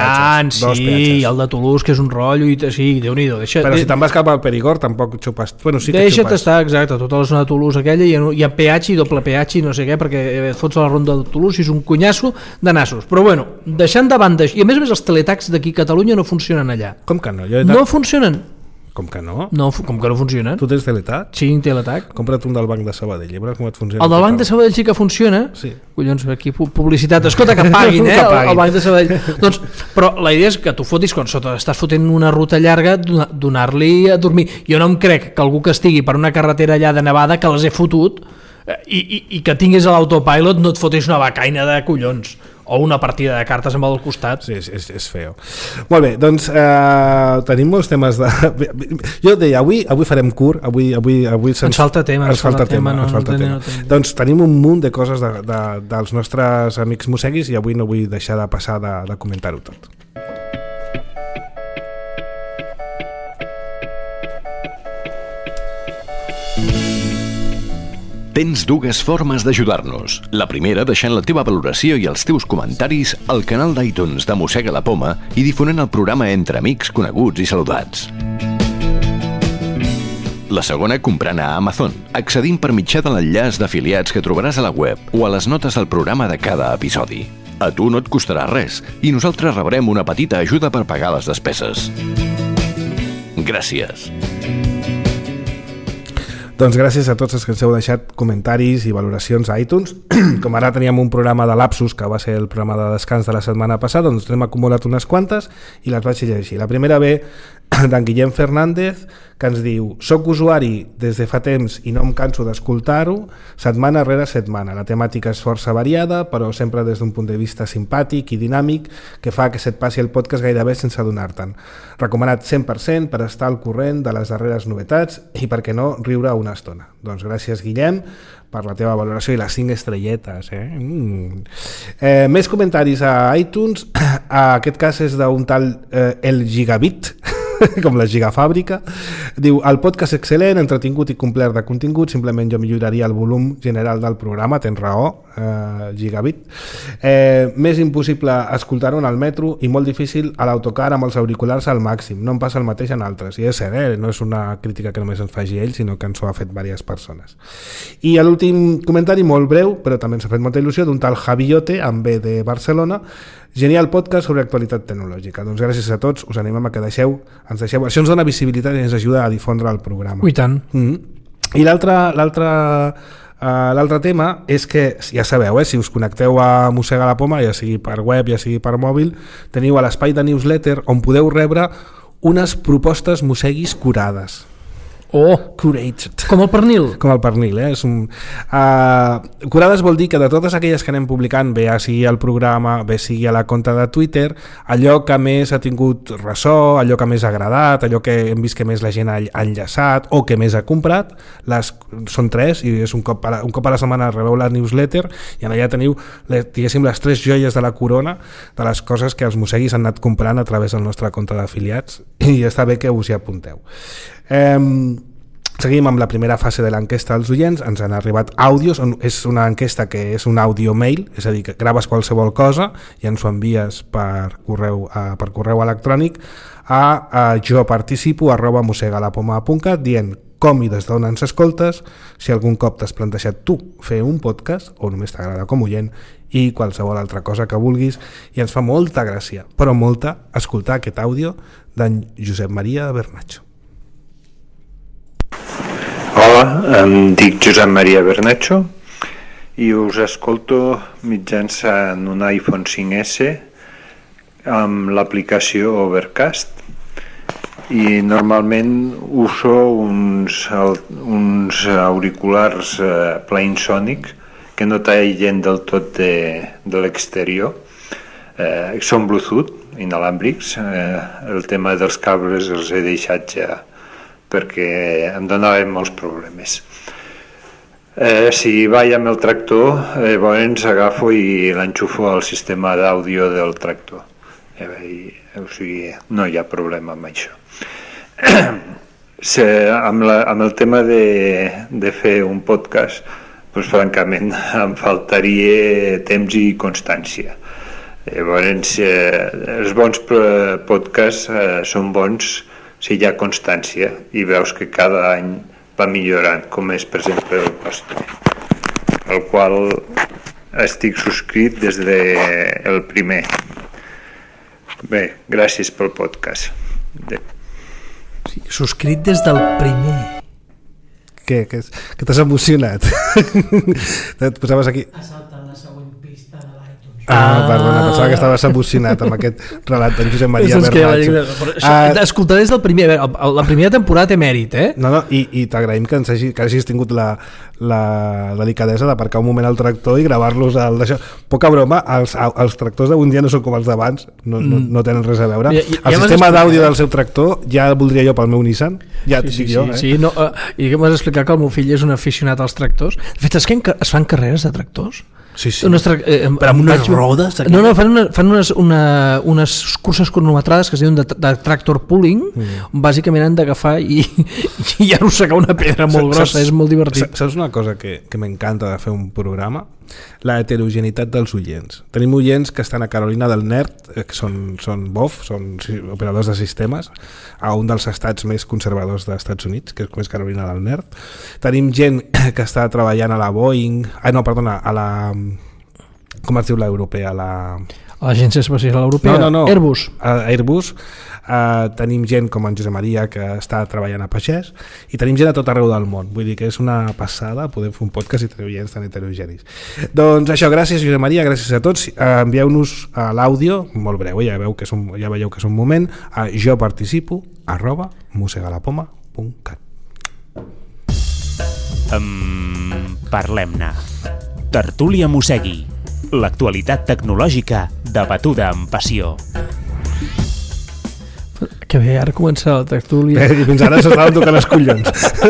sí, el de Toulouse, que és un rotllo, i sí, Déu-n'hi-do. Però si te'n vas cap al Perigord tampoc xupes, bueno, sí que deixa't estar, exacte, tota la zona de Toulouse aquella, hi ha peatge i doble peatge i no sé què, perquè et fots a la ronda de Toulouse i és un cunyasso de nassos, però bueno, deixant de banda, i a més els teletacs d'aquí a Catalunya no funcionen allà. Com que no? No funcionen. Com que no? No, com que no funcionen. Tu tens teletac? Sí, teletac. Compra't un del Banc de Sabadell i veuràs com et funciona. El del Banc de Sabadell sí que funciona? Sí. Collons, aquí publicitat. Escolta, que paguin, el Banc de Sabadell. Doncs, però la idea és que tu fotis, quan estàs fotent una ruta llarga, donar-li a dormir. Jo no em crec que algú que estigui per una carretera allà de nevada, que les he fotut, i que tinguis a l'autopilot no et fotis una becaina de collons. O una partida de cartes amb el costat. Sí, és feo. Molt bé, doncs tenim molts temes de... Jo deia, avui farem curt, avui ens falta tema. Doncs tenim un munt de coses dels nostres amics musseguis i avui no vull deixar de passar de comentar-ho tot. Tens dues formes d'ajudar-nos. La primera, deixant la teva valoració i els teus comentaris al canal d'iTunes de Mossega la Poma i difonent el programa entre amics, coneguts i saludats. La segona, comprant a Amazon, accedint per mitjà de l'enllaç d'afiliats que trobaràs a la web o a les notes del programa de cada episodi. A tu no et costarà res i nosaltres rebrem una petita ajuda per pagar les despeses. Gràcies. Doncs gràcies a tots els que ens heu deixat comentaris i valoracions a iTunes. Com ara teníem un programa de lapsus, que va ser el programa de descans de la setmana passada, doncs n'hem acumulat unes quantes i les vaig llegir. La primera ve d'en Guillem Fernández, que ens diu: soc usuari des de fa temps i no em canso d'escoltar-ho setmana rere setmana. La temàtica és força variada, però sempre des d'un punt de vista simpàtic i dinàmic que fa que se't passi el podcast gairebé sense adonar-te'n. Recomanat 100% per estar al corrent de les darreres novetats i, per què no, riure una estona. Doncs gràcies, Guillem, per la teva valoració i les 5 estrelletes. Més comentaris a iTunes. Aquest cas és d'un tal El Gigabit, com la gigafàbrica. Diu: el podcast excel·lent, entretingut i complert de contingut, simplement jo milloraria el volum general del programa. Tens raó, Gigabit. Més impossible escoltar-ho en el metro i molt difícil a l'autocar amb els auriculars al màxim. No em passa el mateix en altres, i és cert, no és una crítica que només ens faci ell, sinó que ens ho ha fet diverses persones. I l'últim comentari, molt breu, però també ens ha fet molta il·lusió, d'un tal Javiote, amb B de Barcelona: genial podcast sobre actualitat tecnològica. Doncs gràcies a tots, us animem a que ens deixeu. Això ens dona visibilitat i ens ajuda a difondre el programa. I tant. I l'altre tema és que, ja sabeu, si us connecteu a Mossega la Poma, ja sigui per web, ja sigui per mòbil, teniu a l'espai de newsletter on podeu rebre unes propostes mosseguis curades. Curated. Com el pernil. Com el pernil, curades vol dir que de totes aquelles que anem publicant, bé sigui al programa, bé sigui a la compte de Twitter, allò que més ha tingut ressò, allò que més ha agradat, allò que hem vist que més la gent ha enllaçat o que més ha comprat, són 3, i és un cop a la setmana rebeu la newsletter i allà teniu, diguéssim, les 3 joies de la corona de les coses que els mosseguis han anat comprant a través del nostre compte d'afiliats, i està bé que us hi apunteu. Seguim amb la primera fase de l'enquesta als oients. Ens han arribat àudios, és una enquesta que és un audio mail, és a dir, que graves qualsevol cosa i ens ho envies per correu electrònic a joparticipo@mossegalapoma.cat dient com i des d'on ens escoltes, si algun cop t'has plantejat tu fer un podcast o només t'agrada com oient, i qualsevol altra cosa que vulguis, i ens fa molta gràcia, però molta, escoltar aquest àudio d'en Josep Maria Bernacho. Hola, em dic Josep Maria Bernacho i us escolto mitjançant un iPhone 5S amb l'aplicació Overcast, i normalment uso uns auriculars Plain-Sonic que no t'aïllen del tot de l'exterior. Són Bluetooth inalàmbrics. El tema dels cables els he deixat ja perquè em donaven molts problemes. Si vaig amb el tractor, llavors agafo i l'enxufo al sistema d'àudio del tractor. O sigui, no hi ha problema amb això. Amb el tema de fer un podcast, doncs francament em faltaria temps i constància. Llavors, els bons podcasts són bons si hi ha constància i veus que cada any va millorant, com és per exemple el Pastor, al qual estic subscrit des del primer. Bé, gràcies pel podcast. Sí, subscrit des del primer. Què t'has emocionat? Et posaves aquí... Ha saltat la següent pista de l'iTunes. Perdona, pensava que estaves emocionat amb aquest relat d'en Josep Maria Bernacho. Escoltar des del primer, la primera temporada té mèrit, eh? No, i t'agraïm que hagis tingut la delicadesa d'aparcar un moment al tractor i gravar-los al d'això. Poca broma, els tractors d'avui dia no són com els d'abans, no tenen res a veure. El sistema d'àudio del seu tractor ja el voldria jo pel meu Nissan, ja t'ho dic jo. Sí, i que m'has explicat que el meu fill és un aficionat als tractors. De fet, és que es fan carreres de tractors? Sí. Però amb unes rodes? No, fan unes curses cronometrades que es diuen de tractor pulling, on bàsicament han d'agafar i arrossegar una pedra molt grossa, és molt divertit. Saps una cosa que m'encanta de fer un programa? La heterogeneïtat dels oients. Tenim oients que estan a Carolina del Nord, que són BOF, són operadors de sistemes, a un dels estats més conservadors dels Estats Units, que és Carolina del Nord. Tenim gent que està treballant a la Boeing, a la... com es diu l'europea? A l'Agència Espacial Europea? No. Airbus. Airbus. Tenim gent com en Josep Maria que està treballant a Pagès, i tenim gent a tot arreu del món. Vull dir que és una passada poder fer un podcast i tenir oients tan heterogenis. Doncs això, gràcies Josep Maria, gràcies a tots. Envieu-nos l'àudio, molt breu, ja veieu que és un moment, a joparticipo@mosegalapoma.cat. Parlem-ne. Tertúlia Mosegui. L'actualitat tecnològica debatuda amb passió. Que bé, ara comença la tertúlia. I fins ara s'estaven tocant els collons.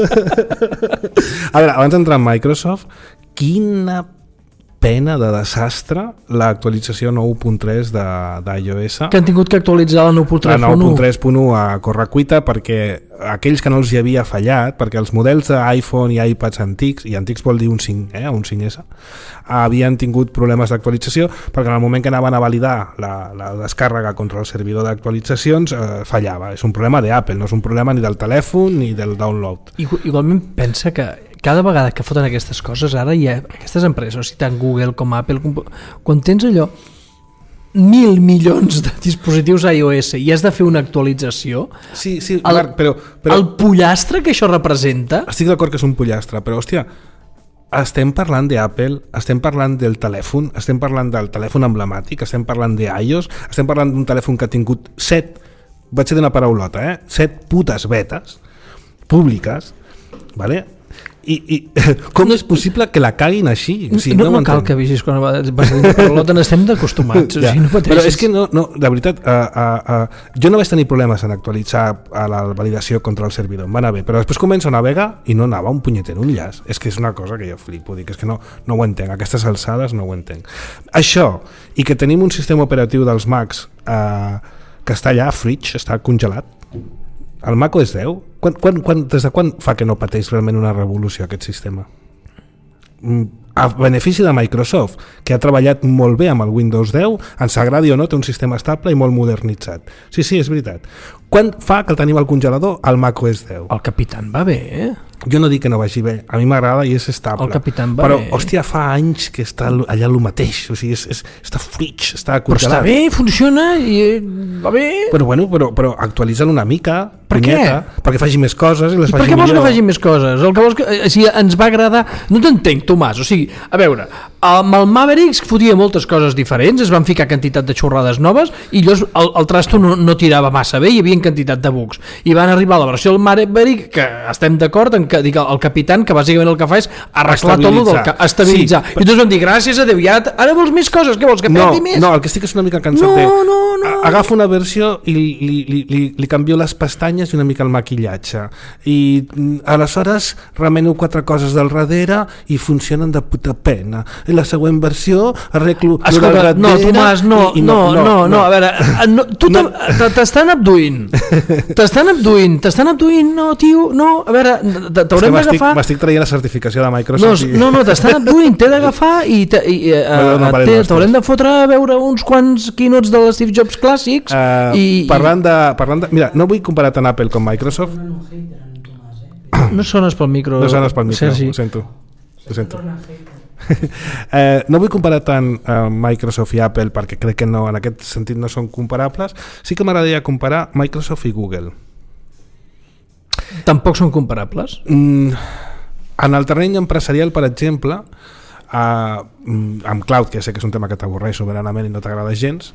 A veure, abans d'entrar en Microsoft, quina pena de desastre l'actualització 9.3 d'iOS. Que han tingut que actualitzar la 9.3.1. La 9.3.1 a correcuita, perquè aquells que no els hi havia fallat, perquè els models d'iPhone i iPads antics, i antics vol dir un 5, un 5S, havien tingut problemes d'actualització, perquè en el moment que anaven a validar la descàrrega contra el servidor d'actualitzacions fallava. És un problema d'Apple, no és un problema ni del telèfon ni del download. Igualment pensa que cada vegada que foten aquestes coses, ara hi ha aquestes empreses, tant Google com Apple, quan tens allò 1.000 milions de dispositius iOS i has de fer una actualització, sí, Marc, però el pollastre que això representa... Estic d'acord que és un pollastre, però hòstia, estem parlant d'Apple, estem parlant del telèfon, estem parlant del telèfon emblemàtic, estem parlant d'iOS, estem parlant d'un telèfon que ha tingut 7, vaig dir una paraulota, 7 putes betes públiques, vale? I com és possible que la caguin així? O sigui, no cal que vegis quan vas dir la parolota, n'estem acostumats. Ja. O sigui, no però és que no, de veritat, jo no vaig tenir problemes en actualitzar a la validació contra el servidor, em va anar bé, però després començo a navegar i no anava un punyetero enllaç. És que és una cosa que jo flipo, dic, és que no ho entenc, a aquestes alçades no ho entenc. Això, i que tenim un sistema operatiu dels Macs que està allà, fridge, està congelat, el macOS 10, des de quan fa que no pateix realment una revolució aquest sistema? A benefici de Microsoft, que ha treballat molt bé amb el Windows 10, ens agradi o no, té un sistema estable i molt modernitzat. Sí, és veritat. Quan fa que el tenim al congelador, el macOS 10? El Capitán va bé, jo no dic que no vagi bé, a mi m'agrada i és estable. El Capitán va però, bé. hòstia, fa anys que està allà el mateix, o sigui, està frig, està Però congelat. està bé, funciona i va bé. Però bueno, però actualitza-la una mica, Per què? perquè faci més coses i les I per faci què vols millor. que faci més coses? El que vols que, si ens va agradar... No t'entenc, Tomàs, o sigui, a veure, amb el Mavericks fotia moltes coses diferents, es van ficar quantitat de xorrades noves i llavors el trasto no tirava massa bé, hi havia quantitat de bugs. I van arribar a la versió del Maverick, que estem d'acord en que dic, el capitán, que bàsicament el que fa és arreglar tot el del estabilitzar. Sí, I tots vam dir, gràcies a Déu, ja ara vols més coses, què vols, que perdi més? No, el que estic és una mica cansat No. Agafo una versió i li canvio les pestanyes i una mica el maquillatge i aleshores remeno 4 coses del darrere i funcionen de puta pena. I la següent versió arreglo Escolta, no, Tomàs, no, a veure, tu t'estan abduint, no, tio, no, a veure, t'haurem d'agafar... M'estic traient la certificació de Microsoft. No, t'estan abduint, t'he d'agafar i t'haurem de fotre a veure uns quants keynotes de l'Steve Jobs clàssics parlant de... Mira, no vull comparar tant Apple com Microsoft. No sones pel micro. No sones pel micro, Sergi. ho sento. No vull comparar tant Microsoft i Apple perquè crec que no, en aquest sentit no són comparables. Sí que m'agradaria comparar Microsoft i Google. Tampoc són comparables? En el terreny empresarial, per exemple, amb cloud, que sé que és un tema que t'avorreix soberanament i no t'agrada gens,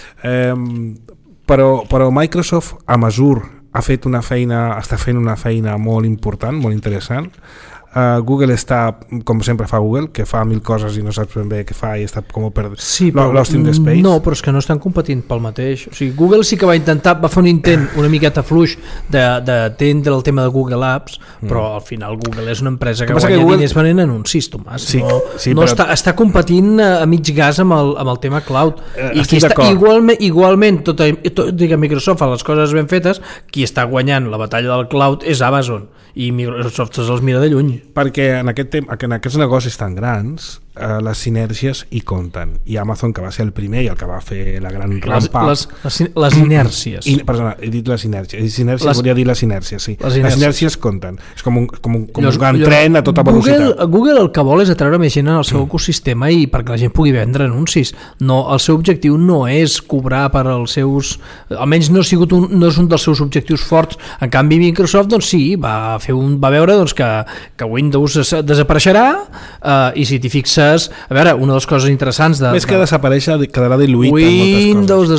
però Microsoft amb Azure està fent una feina molt important, molt interessant. Google està, com sempre fa Google, que fa 1000 coses i no saps ben bé què fa i està com sí, però, Lost in the Space. No, però és que no estan competint pel mateix. O sigui, Google sí que va fer un intent una miqueta fluix d'atendre el tema de Google Apps, però al final Google és una empresa que guanya diners venent anuncis, Tomàs. Sí, però... està competint a mig gas amb el tema cloud. I estic d'acord. Igualment, tot i que Microsoft fa les coses ben fetes, qui està guanyant la batalla del cloud és Amazon, i Microsoft se'ls mira de lluny. Perquè en aquests negocis tan grans les sinergies hi compten, i Amazon, que va ser el primer i el que va fer la gran rampa, les inèrcies perdona, he dit les inèrcies, volia dir les inèrcies, sí. Les inèrcies compten, és com un gran tren a tota velocitat. Google el que vol és atreure més gent en el seu ecosistema i perquè la gent pugui vendre anuncis. No, el seu objectiu no és cobrar per als seus, almenys no és un dels seus objectius forts. En canvi Microsoft doncs sí, va veure doncs, que Windows desapareixerà, i si t'hi fixes, a veure, una de les coses interessants més que desaparèixer, quedarà diluït en moltes coses.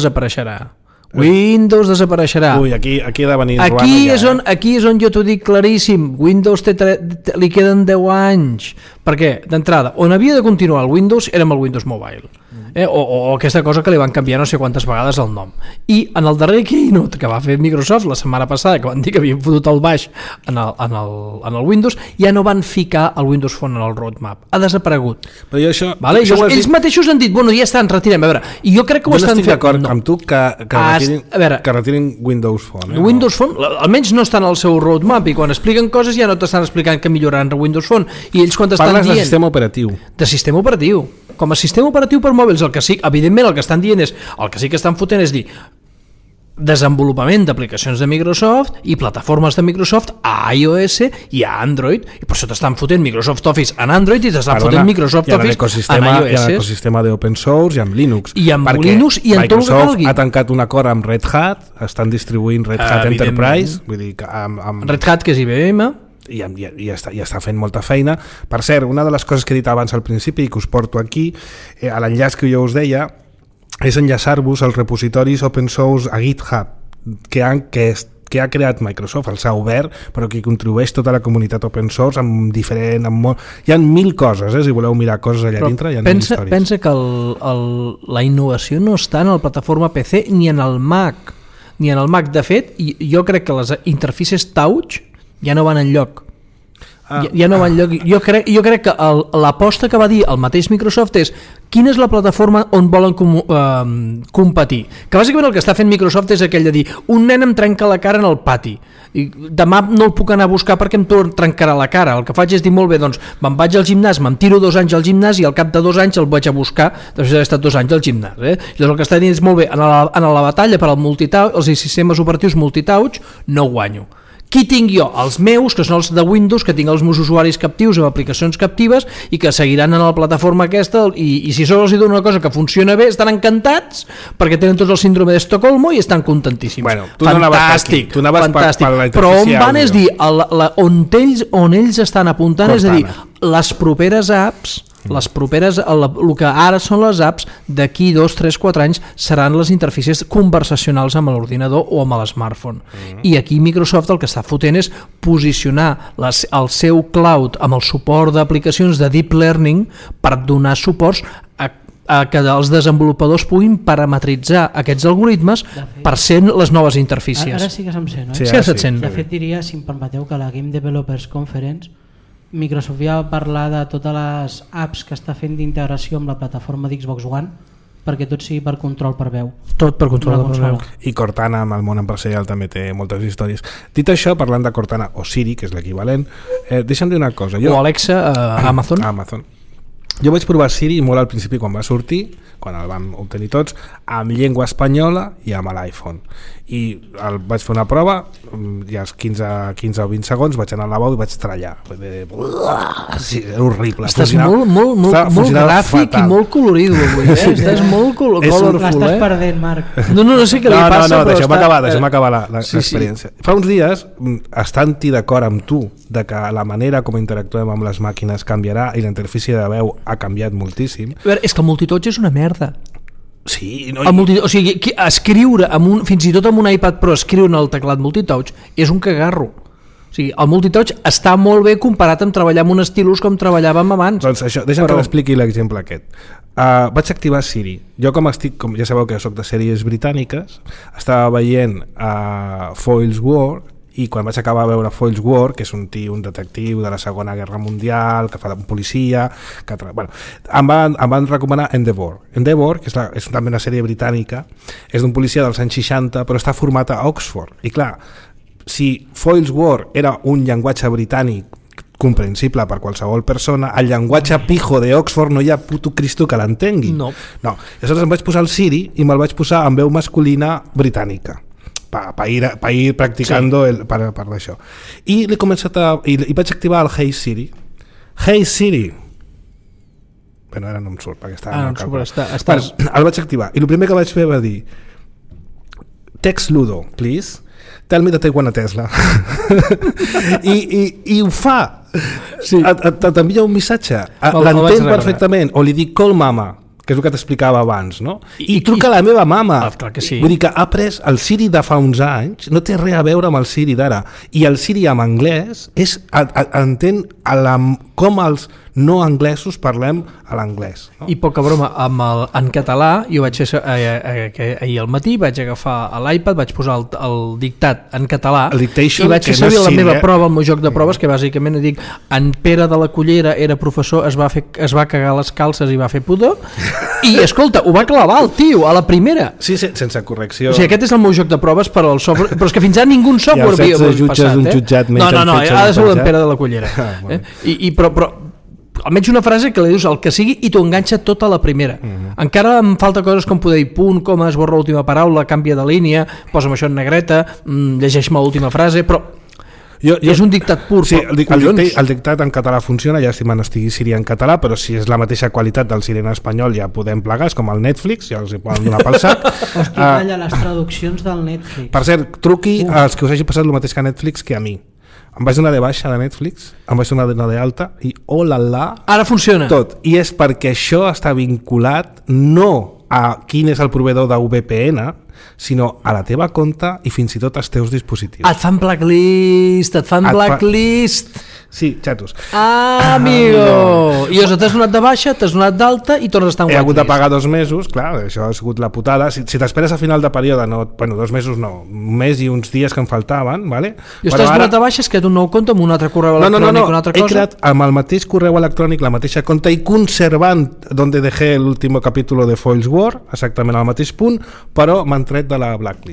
Windows desapareixerà. Ui, aquí ha de venir aquí és on jo t'ho dic claríssim. Windows li queden 10 anys. Per què? D'entrada, on havia de continuar el Windows era amb el Windows Mobile, o aquesta cosa que li van canviar no sé quantes vegades el nom. I en el darrer keynote que va fer Microsoft la setmana passada, que van dir que havien fotut el baix en el Windows, ja no van ficar el Windows Phone en el roadmap, ha desaparegut. Però jo això ells mateixos han dit, bueno, ja està, ens retirem. A veure, i jo crec que ho estan fent. Jo no estic d'acord amb tu que retirin Windows Phone. Windows Phone, almenys no estan al seu roadmap, i quan expliquen coses ja no t'estan explicant que milloraran Windows Phone, i ells quan t'estan dient... de sistema operatiu. De sistema operatiu. Com a sistema operatiu per mòbils, el que sí, evidentment el que estan dient és, el que sí que estan fotent és dir, desenvolupament d'aplicacions de Microsoft i plataformes de Microsoft a iOS i a Android, i per això t'estan fotent Microsoft Office en Android i t'estan fotent Microsoft Office en iOS. Hi ha l'ecosistema d'open source i amb Linux. I amb Linux i en tot el que calgui. Microsoft ha tancat un acord amb Red Hat, estan distribuint Red Hat Enterprise, vull dir, amb Red Hat, que és IBM, i està fent molta feina. Per cert, una de les coses que he dit abans al principi i que us porto aquí, a l'enllaç que jo us deia, és enllaçar-vos als repositoris open source a GitHub que ha creat Microsoft, els ha obert, però que contribueix tota la comunitat open source amb diferent... Hi ha 1000 coses, si voleu mirar coses allà dintre, hi ha 1000 històries. Pensa que la innovació no està en la plataforma PC ni en el Mac. De fet, jo crec que les interfícies touch ja no van enlloc. Ja no van enlloc. Jo crec que l'aposta que va dir el mateix Microsoft és quina és la plataforma on volen competir. Que bàsicament el que està fent Microsoft és aquell de dir, un nen em trenca la cara en el pati i demà no el puc anar a buscar perquè em trencarà la cara. El que faig és dir, molt bé, doncs me'n vaig al gimnàs, me'n tiro 2 anys al gimnàs i al cap de 2 anys el vaig a buscar després d'haver estat 2 anys al gimnàs. Llavors el que està dient és, molt bé, en la batalla per al multitouch, els sistemes operatius multitouch no guanyo. Qui tinc jo? Els meus, que són els de Windows, que tinc els meus usuaris captius amb aplicacions captives i que seguiran en la plataforma aquesta i si sols els dono una cosa que funciona bé, estan encantats perquè tenen tots el síndrome d'Estocolmo i estan contentíssims. Bueno, tu no anaves per aquí, tu anaves per la però on interfície van és àudio. dir, on ells estan apuntant Cortana. és a dir, les properes apps, les properes, el que ara són les apps, d'aquí 2, 3, 4 anys seran les interfícies conversacionals amb l'ordinador o amb l'smartphone. I aquí Microsoft el que està fotent és posicionar el seu cloud amb el suport d'aplicacions de deep learning per donar suports a que els desenvolupadors puguin parametritzar aquests algoritmes per ser les noves interfícies. Ara sí que se'm sent, Sí, ara se't sent. De fet, diria, si em permeteu, que la Game Developers Conference Microsoft ja va parlar de totes les apps que està fent d'integració amb la plataforma d'Xbox One perquè tot sigui per control per veu. Tot per control per veu. I Cortana amb el món empresarial també té moltes històries. Dit això, parlant de Cortana o Siri, que és l'equivalent, deixa'm dir una cosa. O Alexa a Amazon. Amazon. Jo vaig provar Siri molt al principi quan va sortir, quan el vam obtenir tots, amb llengua espanyola i amb l'iPhone. I vaig fer una prova i als 15 o 20 segons vaig anar al lavabo i vaig trallar. Sí, era horrible. Estàs molt gràfic fatal. I molt colorido avui, estàs molt colorful. L'estàs perdent, Marc. No sé què li passa. No, deixa'm acabar l'experiència. Fa uns dies, estant-hi d'acord amb tu de que la manera com interactuem amb les màquines canviarà i la interfície de veu ha canviat moltíssim. A veure, és que el multitouch és una merda. Sí, no, o sigui, escriure fins i tot amb un iPad Pro, escriure en el teclat multitouch és un cagarro. O sigui, el multitouch està molt bé comparat amb treballar amb un estilus com treballàvem abans. Doncs això, deixa'm que t'expliqui l'exemple aquest. Vaig activar Siri. Jo com ja sabeu que soc de sèries britàniques, estava veient Foyle's War, i quan vaig acabar de veure Foyle's War, que és un detectiu de la Segona Guerra Mundial, que fa de policia, em van recomanar Endeavour, que és també una sèrie britànica, és d'un policia dels anys 60, però està format a Oxford. I clar, si Foyle's War era un llenguatge britànic comprensible per qualsevol persona, el llenguatge pijo de Oxford no hi ha puto Cristo que l'entengui. No. Llavors em vaig posar el Siri i me'l vaig posar en veu masculina britànica. para ir practicando para això. I l'he començat i vaig activar el Hey Siri. Hey Siri. Bueno, ara no em surt perquè estava el vaig activar i el primer que vaig fer va dir text Ludo, please. Tell me that I want a Tesla. I ho fa. Sí. T'envia un missatge. L'entén perfectament. O li dic call mama, que és el que t'explicava abans, no? I truca a la meva mama. Clar que sí. Vull dir que ha pres el Siri de fa uns anys, no té res a veure amb el Siri d'ara. I el Siri en anglès entén com els no anglesos parlem a l'anglès. No? I poca broma, en català, jo vaig fer ahir al matí, vaig agafar l'iPad, vaig posar el dictat en català i vaig fer servir la meva prova, el meu joc de proves, que bàsicament dic, en Pere de la Cullera era professor, es va cagar les calces i va fer pudor, i escolta, ho va clavar el tio a la primera. Sí, sense correcció. O sigui, aquest és el meu joc de proves per al software, però és que fins ara ningú software havia passat. No, ha de ser en Pere de la Cullera. Però almenys una frase que li dius el que sigui i t'ho enganxa tota la primera. Encara em falta coses com poder dir punt, coma, esborra l'última paraula, canvia de línia, posa'm això en negreta, llegeix-me l'última frase, però és un dictat pur. Sí, el dictat en català funciona, llàstima no estigui Siri en català, però si és la mateixa qualitat del Siri en espanyol ja podem plegar, és com el Netflix, ja els hi poden donar pel sac. Hòstia, calla, les traduccions del Netflix. Per cert, truqui als que us hagi passat el mateix que Netflix que a mi. Em vaig donar de baixa de Netflix, em vaig donar de alta i ara funciona tot, i és perquè això està vinculat no a quin és el proveïdor de VPN, sinó a la teva compte i fins i tot als teus dispositius. Et fan blacklist. Sí, xatos. Amigo! I t'has donat de baixa, t'has donat d'alta i tornes a estar en blacklist. He hagut de pagar 2 mesos, clar, això ha sigut la putada. Si t'esperes a final de període, 2 mesos no, un mes i uns dies que em faltaven, ¿vale? I t'has donat de baixa, és que tu no ho compte amb un altre correu electrònic, una altra cosa? He creat amb el mateix correu electrònic, la mateixa compte i conservant donde dejé l'últim capítol de Foyle's War, exactament al mateix punt, però m'han tret de la blacklist.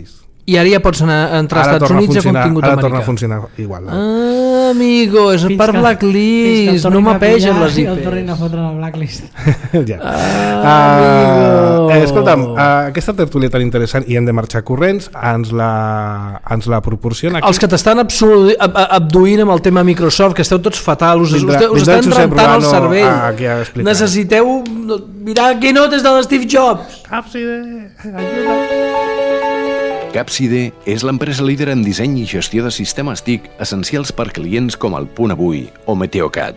I ara ja pots entrar als Estats Units a contingut americà. Ara torna a funcionar igual. Amigo, és per Blacklist, no m'apegen les IPs. I el tornin a fotre a la Blacklist. Ja. Escolta'm, aquesta tertúlia tan interessant, i hem de marxar corrents, ens la proporciona aquí. Els que t'estan abduint amb el tema Microsoft, que esteu tots fatal, us estan rentant el cervell. Necessiteu mirar keynotes de l'Steve Jobs. Ajuda. Capside és l'empresa líder en disseny i gestió de sistemes TIC essencials per clients com el Punt Avui o Meteocat.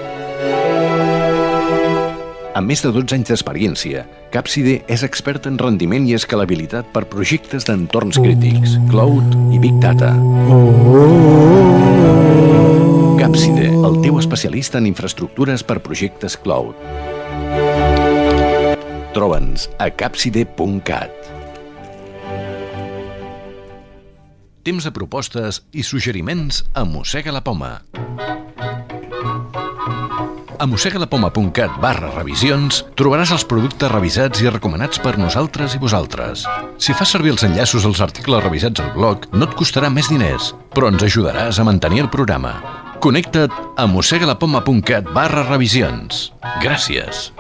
Amb més de 12 anys d'experiència, Capside és expert en rendiment i escalabilitat per projectes d'entorns crítics, cloud i big data. Capside, el teu especialista en infraestructures per projectes cloud. Troba'ns a capside.cat. Temps de propostes i suggeriments a Mossega la Poma. A mossegalapoma.cat/revisions trobaràs els productes revisats i recomanats per nosaltres i vosaltres. Si fas servir els enllaços als articles revisats al blog, no et costarà més diners, però ens ajudaràs a mantenir el programa. Connecta't a mossegalapoma.cat/revisions. Gràcies.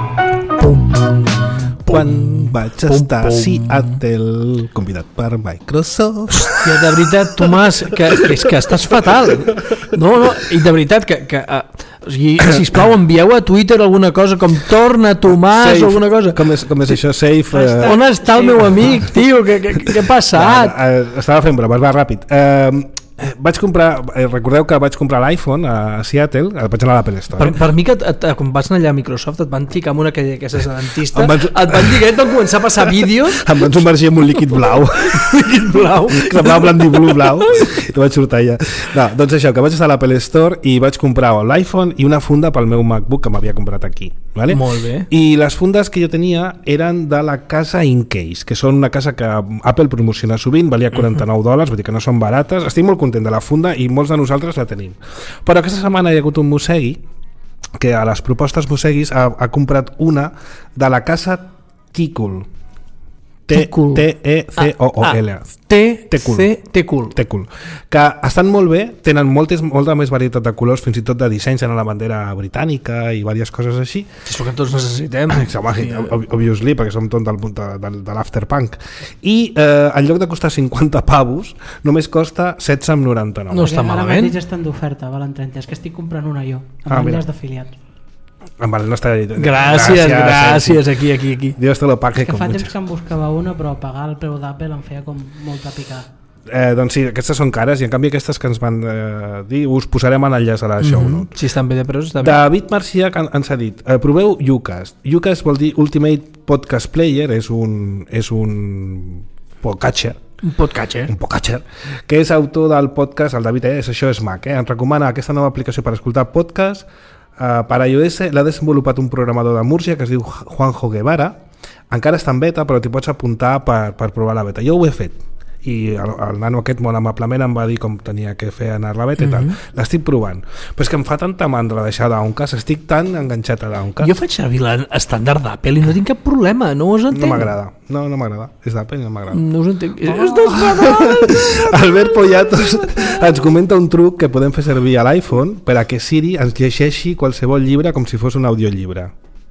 Quan vaig estar a Seattle convidat per Microsoft. Hòstia, de veritat, Tomàs, que és que estàs fatal. No, i de veritat sisplau, envieu a Twitter alguna cosa com torna Tomàs o alguna cosa. Com és això, safe? On està el meu amic, tio? Què ha passat? Estava fent bromes, va ràpid. Vaig comprar, recordeu que vaig comprar l'iPhone a Seattle, vaig anar a l'Apple Store. Per mi que quan vas anar allà a Microsoft et van ficar amb una d'aquestes dentistes, et van dir que et van començar a passar vídeos. Em van submergir amb un líquid blau. Líquid blau. Blau, blau. I vaig sortir allà. No, doncs això, que vaig estar a l'Apple Store i vaig comprar l'iPhone i una funda pel meu MacBook que m'havia comprat aquí. Vale? Molt bé. I les fundes que jo tenia eren de la casa Incase, que són una casa que Apple promociona sovint, valia $49, vull dir que no són barates. Estic molt content de la funda i molts de nosaltres la tenim. Però aquesta setmana hi ha hagut un mossegui que a les propostes mosseguis ha comprat una de la casa T-Cool. T-E-C-O-O-L. T-Cool. Que estan molt bé, tenen molta més varietat de colors, fins i tot de dissenys en la bandera britànica i diverses coses així. És el que tots necessitem. Obviously, perquè som tot de l'afterpunk. I en lloc de costar 50 pavos, només costa 16,99. No està malament. Ara mateix estan d'oferta, valen 30. És que estic comprant una jo, amb enllaç d'afiliats. Gràcies, aquí. Dios te lo pague. És que fa temps que em buscava una, però pagar el preu d'Apple em feia com molta picada. Doncs sí, aquestes són cares i en canvi aquestes que ens van dir us posarem en enllaç a la show notes. Si estan bé de preus, està bé. David Marcià ens ha dit proveu Ucast. Ucast vol dir Ultimate Podcast Player, és un podcatcher. Un podcatcher, que és autor del podcast, el David, això és Mac, ens recomana aquesta nova aplicació per escoltar podcast. Per iOS l'ha desenvolupat un programador de Múrcia que es diu Juanjo Guevara. Encara està en beta, però t'hi pots apuntar per provar la beta. Jo ho he fet i el nano aquest molt amablement em va dir com tenia que fer anar la beta i tal. L'estic provant, però és que em fa tanta mandra deixar Downcast, estic tan enganxat a Downcast. Jo faig servir l'estàndard d'Apple i no tinc cap problema, no us entenc. No m'agrada, no m'agrada, és d'Apple i no m'agrada. No us entenc. És desfadat. Albert Pollatos ens comenta un truc que podem fer servir a l'iPhone per a que Siri ens llegeixi qualsevol llibre com si fos un audiollibre.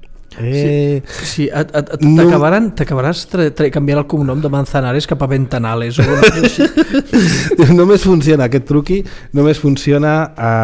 Sí, t'acabaràs canviant el cognom de Manzanares cap a Ventanales o només funciona aquest truqui, només funciona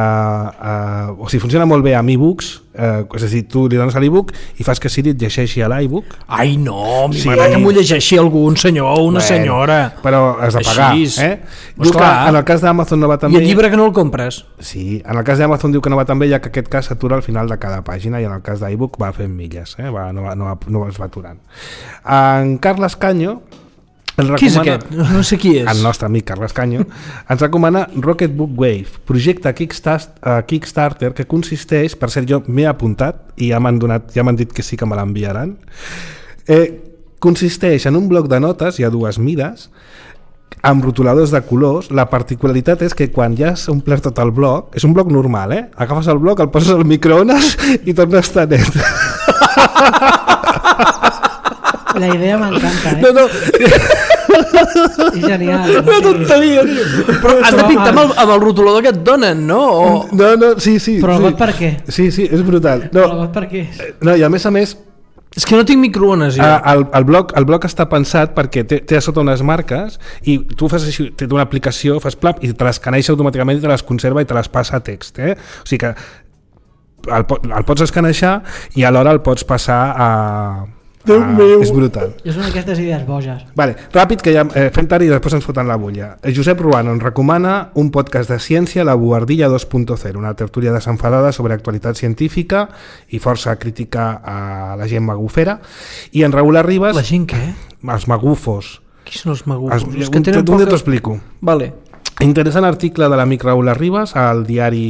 o sigui, funciona molt bé amb e-books, és a dir, tu li dones a l'e-book i fas que Siri et llegeixi a l'iBook. Ai no, m'agrada que m'ho llegeixi algú, un senyor o una senyora, però has de pagar. Diu que en el cas d'Amazon no va tan bé. I el llibre que no el compres? Sí, en el cas d'Amazon diu que no va tan bé, ja que aquest cas s'atura al final de cada pàgina, i en el cas d'iBook va fent milles, no es va aturant. En Carles Canyo qui és aquest? No sé qui és. El nostre amic Carles Canyo ens recomana Rocketbook Wave, projecte Kickstarter que consisteix, per cert, jo m'he apuntat i ja m'han dit que sí que me l'enviaran. Consisteix en un bloc de notes, hi ha dues mides amb rotuladors de colors. La particularitat és que quan ja has omplert tot el bloc, és un bloc normal, agafes el bloc, el poses al microones i torna a estar net. La idea m'encanta, No. És genial. Una tonteria, tio. Però has de pintar amb el rotulador que et donen, no? No, sí. Però el sí. got per què? Sí, és brutal. Però el got per què? No, i a més, És que no tinc microones, jo. el blog està pensat perquè té a sota unes marques i tu fas així, té una aplicació, fas plap i te les escaneja automàticament i te les conserva i te les passa a text, O sigui que el pots escanejar i alhora el pots passar a... Déu meu. És brutal. És una d'aquestes idees boges. Vale, ràpid, que ja fem tard i després ens foten la bulla. Josep Ruano ens recomana un podcast de ciència, La Buhardilla 2.0, una tertúlia desenfadada sobre actualitat científica i força crítica a la gent magufera. I en Raül Arribas... La gent què? Els magufos. Qui són els magufos? Un dia t'ho explico. Vale. Interessant article de l'amic Raül Arribas al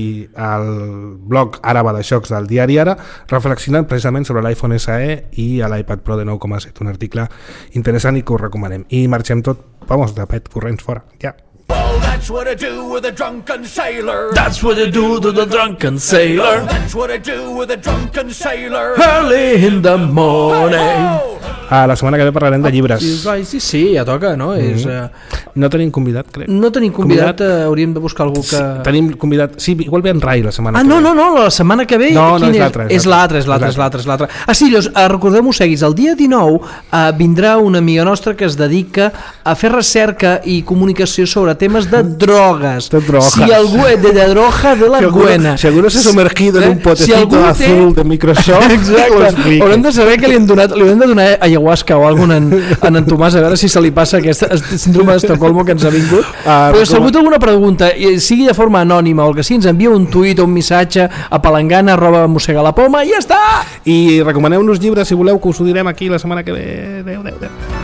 blog Ara va de xocs del diari Ara, reflexionant precisament sobre l'iPhone SE i l'iPad Pro de 9,7, un article interessant i que us recomanem. I marxem tot, de pet, corrents fora, ja. Well, that's what I do with a drunken sailor. That's what I do to the drunken sailor. That's what I do with a drunken sailor. Early in the morning. La setmana que ve parlarem de llibres. Sí, ja toca, no? No tenim convidat, crec. No tenim convidat, hauríem de buscar algú que... Sí, tenim convidat, sí, igual ve en Rai la setmana que ve. No, la setmana que ve... No, és l'altre. És l'altre. Sí, llavors, recordeu-m'ho seguis, el dia 19 vindrà una amiga nostra que es dedica a fer recerca i comunicació sobre temes de drogues. Si algú és de droga de la buena. Seguro se ha sumergido en un potecito azul de Microsoft. Exacte. Haurem de saber que li hem de donar ayahuasca o alguna en Tomàs, a veure si se li passa aquest síndrome d'Estocolmo que ens ha vingut. Però si algú té alguna pregunta, sigui de forma anònima o el que sigui, ens envia un tuit o un missatge a palangana@mossegalapoma i ja està! I recomaneu-nos llibres si voleu, que us ho direm aquí la setmana que ve. Adéu.